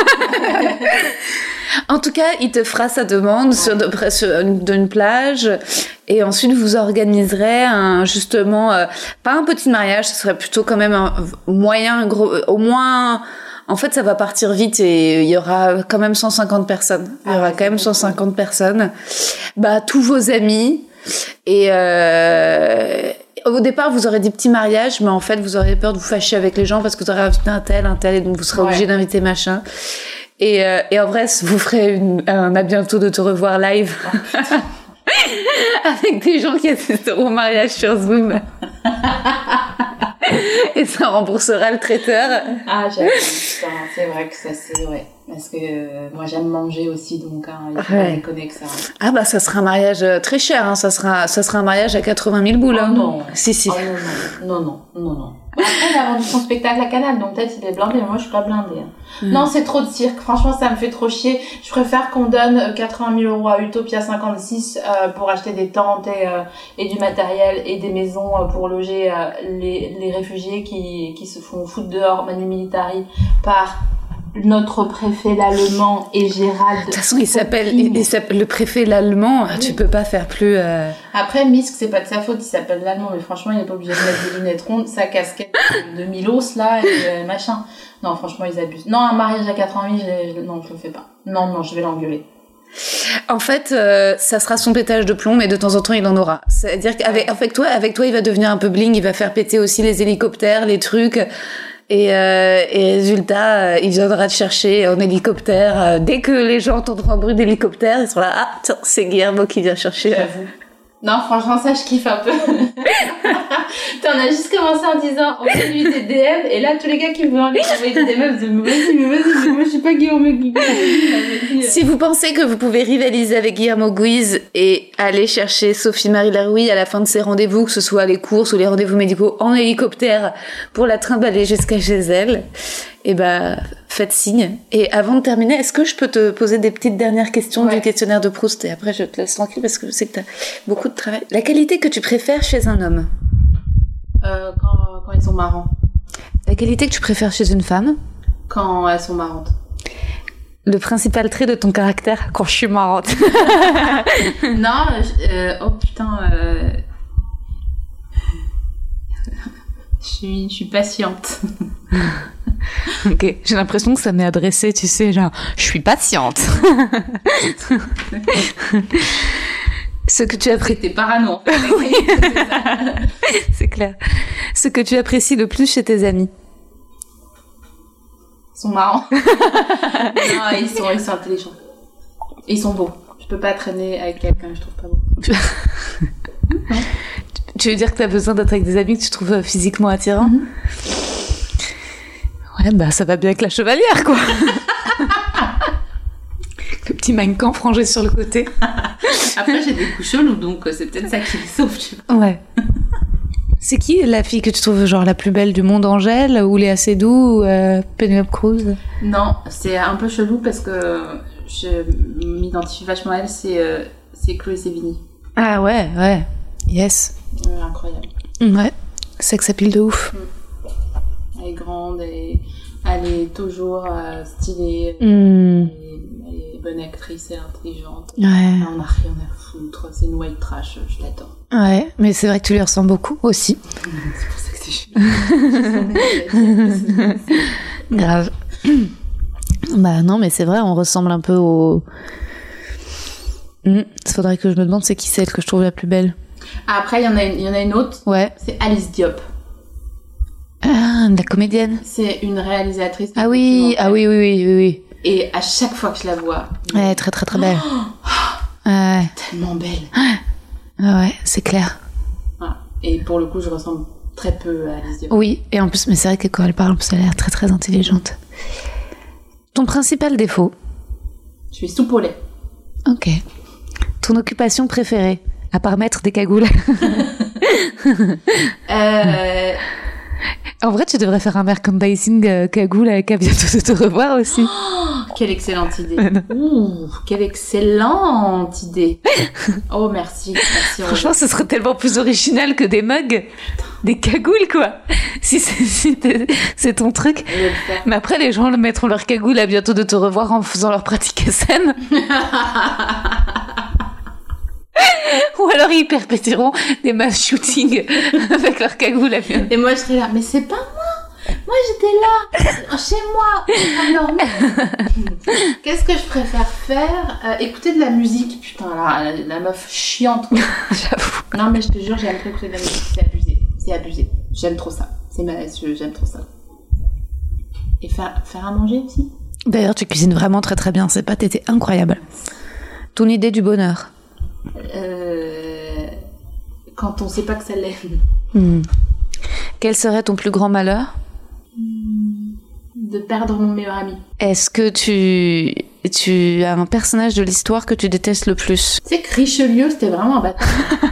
En tout cas, il te fera sa demande d'une plage, et ensuite vous organiserez justement pas un petit mariage, ce serait plutôt quand même un moyen gros, au moins. En fait, ça va partir vite et il y aura quand même 150 personnes. Il y aura quand même 150 personnes. Bah, tous vos amis. Et au départ, vous aurez des petits mariages, mais en fait, vous aurez peur de vous fâcher avec les gens parce que vous aurez invité un tel, et donc vous serez obligé d'inviter machin. Et en vrai, vous ferez un à bientôt de te revoir live. Avec des gens qui assisteront au mariage sur Zoom. Et ça remboursera le traiteur. Ah, j'avoue, putain, c'est vrai que ça, c'est vrai. Parce que moi, j'aime manger aussi, donc il faut pas déconner que ça. Ah bah, ça sera un mariage très cher, hein. Ça sera un mariage à 80 000 boules. Oh non. Si. Oh non. Après, il a vendu son spectacle à Canal, donc peut-être il est blindé, mais moi, je suis pas blindée. Non, c'est trop de cirque. Franchement, ça me fait trop chier. Je préfère qu'on donne 80 000 € à Utopia 56 pour acheter des tentes et du matériel et des maisons pour loger les réfugiés qui se font foutre dehors, manu militari, par notre préfet l'allemand et Gérald. De toute façon, il s'appelle le préfet l'allemand. Oui. Tu peux pas faire plus. Après, Misk, c'est pas de sa faute, il s'appelle l'allemand, mais franchement, il est pas obligé de mettre des lunettes rondes, sa casquette de Milos là et machin. Non, franchement, ils abusent. Non, un mariage à 80 000, non, je le fais pas. Non, je vais l'engueuler. En fait, ça sera son pétage de plomb, mais de temps en temps, il en aura. C'est-à-dire qu'avec toi, il va devenir un peu bling, il va faire péter aussi les hélicoptères, les trucs. Et résultat, il viendra te chercher en hélicoptère. Dès que les gens entendront un bruit d'hélicoptère, ils seront là, ah, tiens, c'est Guillermo qui vient chercher. J'avoue. Non, franchement, ça, je kiffe un peu. T'en as juste commencé en disant, envoie-lui des DM, et là, tous les gars qui veulent lui envoyer des DM, ils disent, vas-y, moi, je suis pas Guillermo Guise. Si vous pensez que vous pouvez rivaliser avec Guillermo Guise et aller chercher Sophie-Marie Larouille à la fin de ses rendez-vous, que ce soit les courses ou les rendez-vous médicaux en hélicoptère pour la trimballer jusqu'à chez elle, eh ben, faites signe. Et avant de terminer, est-ce que je peux te poser des petites dernières questions du questionnaire de Proust, et après je te laisse tranquille parce que je sais que t'as beaucoup de travail. La qualité que tu préfères chez un homme? Quand ils sont marrants. La qualité que tu préfères chez une femme? Quand elles sont marrantes. Le principal trait de ton caractère? Quand je suis marrante. Non, oh putain, je suis patiente. Ok, j'ai l'impression que ça m'est adressé, tu sais, genre, je suis patiente. Ce que tu apprécies. T'es parano, en fait. Oui, c'est clair. Ce que tu apprécies le plus chez tes amis. Ils sont marrants. Non, ils sont intelligents. Et ils sont beaux. Je peux pas traîner avec quelqu'un que je trouve pas beau. Tu veux dire que t'as besoin d'être avec des amis que tu trouves physiquement attirants? Ouais, bah ça va bien avec la chevalière, quoi. Le petit Mein Kampf rangé sur le côté. Après, j'ai des coups chelous, donc c'est peut-être ça qui les sauve, tu vois. Ouais. C'est qui la fille que tu trouves genre la plus belle du monde, Angèle ou Léa Seydoux ou Penelope Cruz? Non, c'est un peu chelou parce que je m'identifie vachement à elle, c'est Chloé Sevigny. Ah ouais, yes. Incroyable. Ouais, sex appeal de ouf. Elle est grande, elle est toujours stylée, elle est bonne actrice, elle est intelligente. Ouais. On n'a rien à foutre, c'est une white trash, je l'adore. Ouais, mais c'est vrai que tu lui ressembles beaucoup aussi. C'est pour ça que c'est chelou. Grave. Bah non, mais c'est vrai, on ressemble un peu au... Faudrait que je me demande c'est qui celle que je trouve la plus belle. Après, il y en a une autre, Ouais. c'est Alice Diop. Ah, la comédienne. C'est une réalisatrice. Ah oui. Et à chaque fois que je la vois... Ouais, très très très belle. Ouais. Tellement belle. Ouais, c'est clair. Voilà. Et pour le coup, je ressemble très peu à Alice Diop. Oui, et en plus, mais c'est vrai que quand elle parle, elle a l'air très très intelligente. Ton principal défaut? Je suis soupe au lait. Ok. Ton occupation préférée, à part mettre des cagoules? En vrai, tu devrais faire un merchandising cagoule avec à bientôt de te revoir aussi. Quelle excellente idée. Ouh, quelle excellente idée. Oh, merci. Franchement, ce serait tellement plus original que des mugs. Des cagoules, quoi. Si c'est ton truc. Je vais le faire. Mais après, les gens le mettront leur cagoule à bientôt de te revoir en faisant leur pratique SM. Ou alors ils perpétueront des mass shootings avec leur cagoule à bientôt. Et moi, je serais là. Mais c'est pas moi. Moi, j'étais là, chez moi. Alors, qu'est-ce que je préfère faire? Écouter de la musique. Putain, la meuf chiante, quoi. J'avoue. Non, mais je te jure, j'aime trop écouter de la musique. C'est abusé. J'aime trop ça. J'aime trop ça. Et faire à manger aussi. D'ailleurs, tu cuisines vraiment très très bien. Ces pâtes étaient incroyables. Ton idée du bonheur? Quand on sait pas que ça l'est. Quel serait ton plus grand malheur? De perdre mon meilleur ami. Est-ce que tu as un personnage de l'histoire que tu détestes le plus? Tu sais que Richelieu, c'était vraiment un bâtard.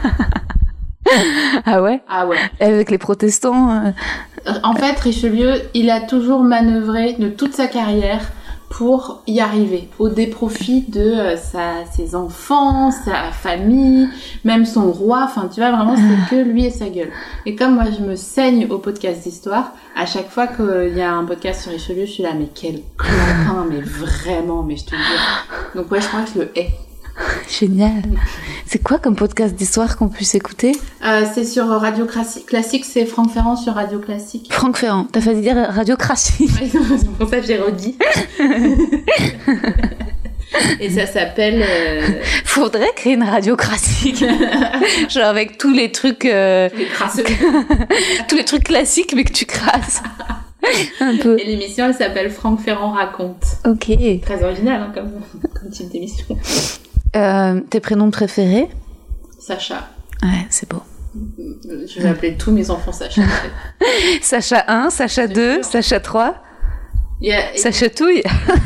Ah ouais? Ah ouais. Avec les protestants En fait, Richelieu, il a toujours manœuvré de toute sa carrière pour y arriver, au déprofit de ses enfants, sa famille, même son roi, enfin tu vois, vraiment c'est que lui et sa gueule. Et comme moi je me saigne au podcast d'histoire, à chaque fois qu'il y a un podcast sur Richelieu, je suis là, mais quel clampin, mais vraiment, mais je te jure. Donc ouais, je crois que je le hais. Génial. C'est quoi comme podcast d'histoire qu'on puisse écouter? C'est sur Radio Classique, c'est Franck Ferrand sur Radio Classique. Franck Ferrand, t'as failli dire Radio Classique. C'est pour ça que j'ai redit. Et ça s'appelle... Faudrait créer une radio classique. Genre avec tous les trucs... Les crasseux. tous les trucs classiques mais que tu crasses. Un peu. Et l'émission, elle s'appelle Franck Ferrand raconte. Ok. Très original, hein, comme type d'émission. Tes prénoms préférés? Sacha. Ouais, c'est beau. Je vais appeler tous mes enfants Sacha. En fait. Sacha 1, Sacha 2, Sacha 3, Sacha Touille.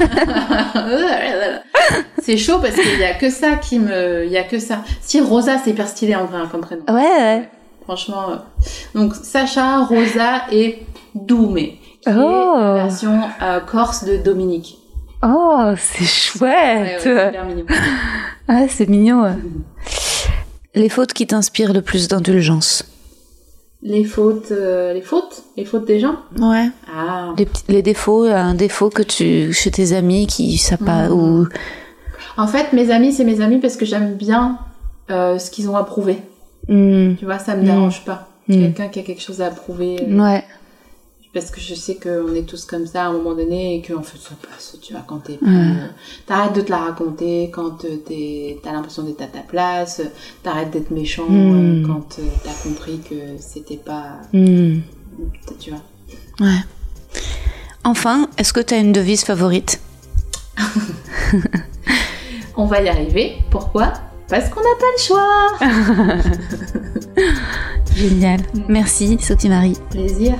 C'est chaud parce qu'il y a que ça il y a que ça. Si Rosa, c'est hyper stylé en vrai, hein, comme prénom. Ouais. Franchement. Donc Sacha, Rosa et Doumé. Qui est la version corse de Dominique. Oh, c'est chouette. Ouais, super mignon. Ah, c'est mignon. Ouais. Les fautes qui t'inspirent le plus d'indulgence? Les fautes des gens? Ouais. Ah. Les défauts, un défaut que chez tes amis qui ça pas ou. En fait, mes amis, c'est mes amis parce que j'aime bien ce qu'ils ont à prouver. Tu vois, ça me dérange pas. Quelqu'un qui a quelque chose à prouver. Ouais. Parce que je sais qu'on est tous comme ça à un moment donné et qu'en fait ça passe, tu vois, quand t'arrêtes de te la raconter, quand t'as l'impression d'être à ta place, t'arrêtes d'être méchant quand t'as compris que c'était pas... Tu vois. Ouais. Enfin, est-ce que t'as une devise favorite? On va y arriver. Pourquoi? Parce qu'on n'a pas le choix. Génial. Merci, Sophie Marie. Plaisir.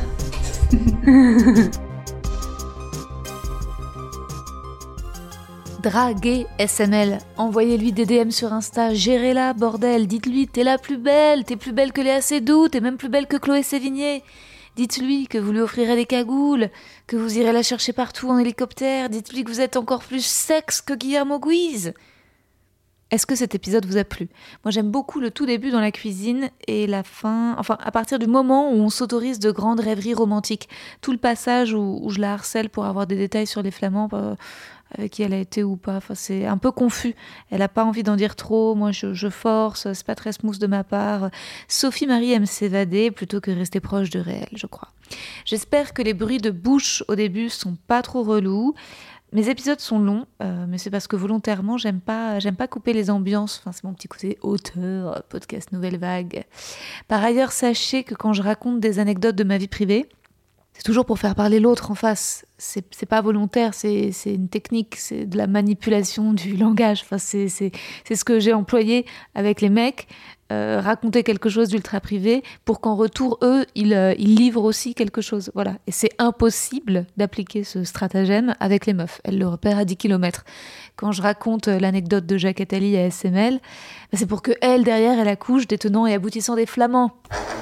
Draguez SML, envoyez-lui des DM sur Insta, gérez-la, bordel, dites-lui t'es la plus belle, t'es plus belle que Léa Seydoux, t'es même plus belle que Chloé Sévigné. Dites-lui que vous lui offrirez des cagoules, que vous irez la chercher partout en hélicoptère, dites-lui que vous êtes encore plus sexe que Guillermo Guise. Est-ce que cet épisode vous a plu ? Moi j'aime beaucoup le tout début dans la cuisine et la fin, enfin à partir du moment où on s'autorise de grandes rêveries romantiques. Tout le passage où je la harcèle pour avoir des détails sur les Flamands, avec qui elle a été ou pas, enfin, c'est un peu confus. Elle n'a pas envie d'en dire trop, moi je force, c'est pas très smooth de ma part. Sophie Marie aime s'évader plutôt que rester proche de réel, je crois. J'espère que les bruits de bouche au début sont pas trop relous. Mes épisodes sont longs, mais c'est parce que volontairement, j'aime pas couper les ambiances. Enfin, c'est mon petit côté auteur, podcast Nouvelle Vague. Par ailleurs, sachez que quand je raconte des anecdotes de ma vie privée, c'est toujours pour faire parler l'autre en face. C'est pas volontaire, c'est une technique, c'est de la manipulation du langage. Enfin, c'est ce que j'ai employé avec les mecs. Raconter quelque chose d'ultra privé pour qu'en retour, eux, ils livrent aussi quelque chose. Voilà. Et c'est impossible d'appliquer ce stratagème avec les meufs. Elles le repèrent à 10 km. Quand je raconte l'anecdote de Jacques Attali à SML, c'est pour que elle, derrière, elle accouche des tenants et aboutissants des Flamands.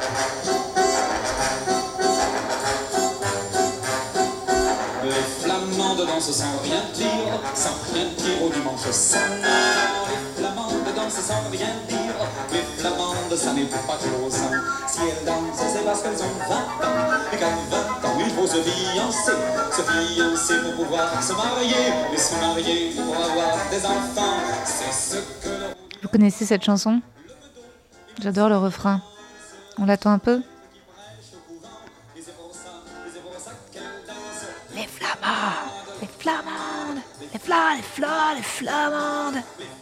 Les Flamandes dansent sans rien dire au dimanche sans. Les Flamandes dansent sans rien dire. Les Flamandes, ça n'est pas trop sang. Si elles dansent, c'est parce qu'elles ont 20 ans. Et qu'à 20 ans, il faut se fiancer pour pouvoir se marier. Et se marier pour avoir des enfants. C'est ce que... Vous connaissez cette chanson ? J'adore le refrain. On l'attend un peu ? Les Flamands, les Flamandes, les Flamandes.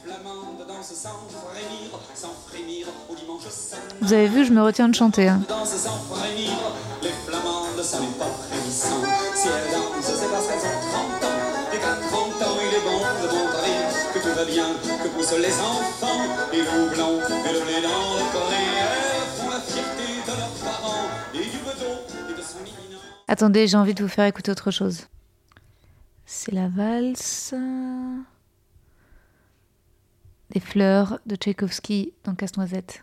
Vous avez vu, je me retiens de chanter. Hein. Les Flamandes, ça n'est pas frémissant. Si elles dansent, c'est parce qu'elles ont 30 ans. Et qu'à 30 ans, il est bon de montrer que tout va bien, que poussent les enfants. Et le blanc et le blé dans le corée. Elles font la fierté de leurs parents. Et du bedeau et de son imminent. Attendez, j'ai envie de vous faire écouter autre chose. C'est la valse des fleurs de Tchaïkovski dans Casse-Noisette.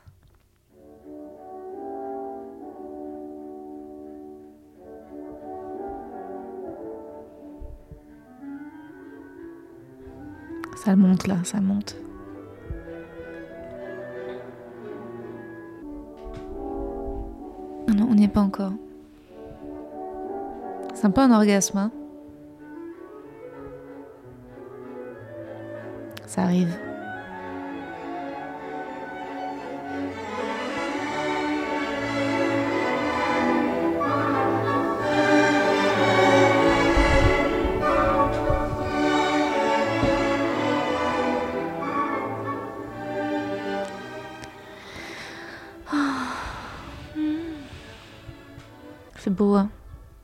Ça monte là, ça monte. Non, on n'y est pas encore. C'est un peu un orgasme, hein. Ça arrive. C'est beau, hein.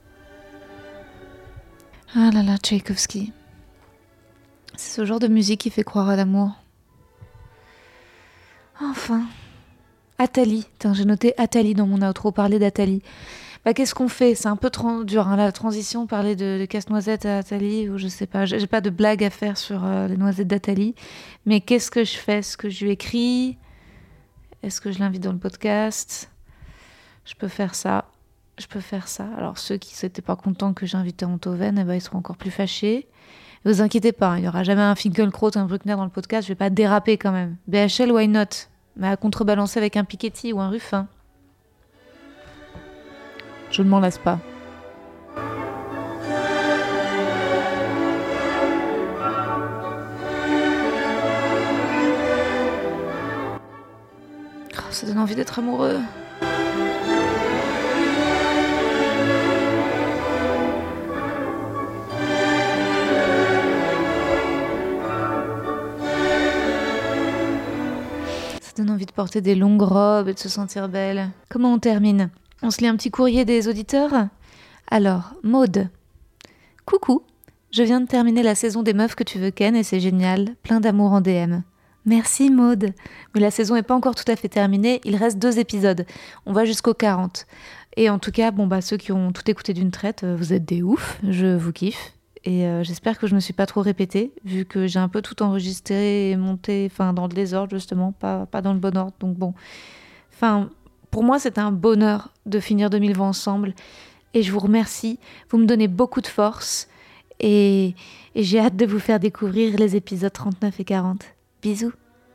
Ah là là, Tchaïkovski. C'est ce genre de musique qui fait croire à l'amour. Enfin. Attali. Tiens, j'ai noté Attali dans mon outro, parler d'Attali. Qu'est-ce qu'on fait ? C'est un peu dur, hein, la transition, parler de casse-noisette à Attali, ou je sais pas, j'ai pas de blague à faire sur les noisettes d'Attali. Mais qu'est-ce que je fais ? Est-ce que je lui écris ? Est-ce que je l'invite dans le podcast ? Je peux faire ça. Alors ceux qui n'étaient pas contents que j'invitais Antoven, ils seront encore plus fâchés. Ne vous inquiétez pas, il n'y aura jamais un Finkielkraut, un Bruckner dans le podcast, je vais pas déraper quand même. BHL, why not ? Mais à contrebalancer avec un Piketty ou un Ruffin. Je ne m'en lasse pas. Oh, ça donne envie d'être amoureux. Ça donne envie de porter des longues robes et de se sentir belle. Comment on termine ? On se lit un petit courrier des auditeurs ? Alors, Maude. Coucou, je viens de terminer la saison des meufs que tu veux ken et c'est génial, plein d'amour en DM. Merci Maude. Mais la saison n'est pas encore tout à fait terminée, il reste 2 épisodes. On va jusqu'au 40. Et en tout cas, ceux qui ont tout écouté d'une traite, vous êtes des oufs, je vous kiffe. Et j'espère que je me suis pas trop répétée, vu que j'ai un peu tout enregistré et monté, dans le désordre justement, pas dans le bon ordre. Donc bon, pour moi c'est un bonheur de finir 2020 ensemble. Et je vous remercie, vous me donnez beaucoup de force. Et j'ai hâte de vous faire découvrir les épisodes 39 et 40. Bisous.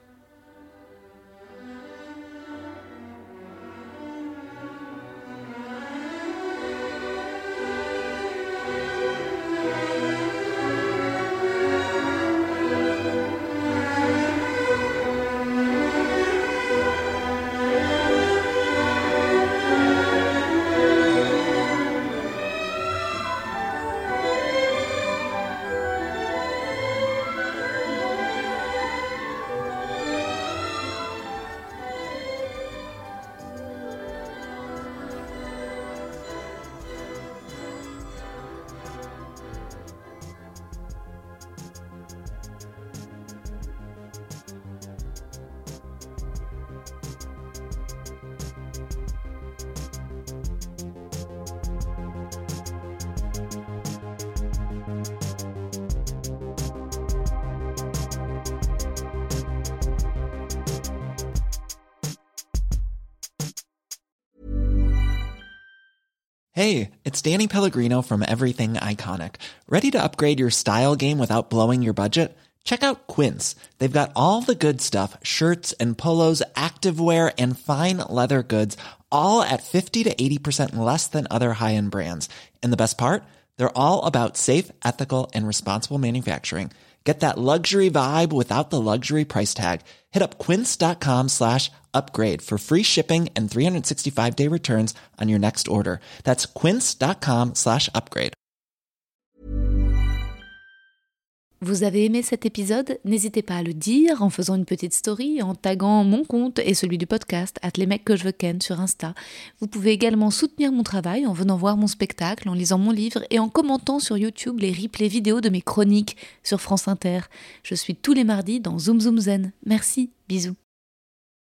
Hey, it's Danny Pellegrino from Everything Iconic. Ready to upgrade your style game without blowing your budget? Check out Quince. They've got all the good stuff, shirts and polos, activewear, and fine leather goods, all at 50 to 80% less than other high-end brands. And the best part? They're all about safe, ethical, and responsible manufacturing. Get that luxury vibe without the luxury price tag. Hit up quince.com/upgrade for free shipping and 365-day returns on your next order. That's quince.com/upgrade. Vous avez aimé cet épisode ? N'hésitez pas à le dire en faisant une petite story, en taguant mon compte et celui du podcast @lesmecsquejeveusken sur Insta. Vous pouvez également soutenir mon travail en venant voir mon spectacle, en lisant mon livre et en commentant sur YouTube les replays vidéo de mes chroniques sur France Inter. Je suis tous les mardis dans Zoom Zoom Zen. Merci, bisous.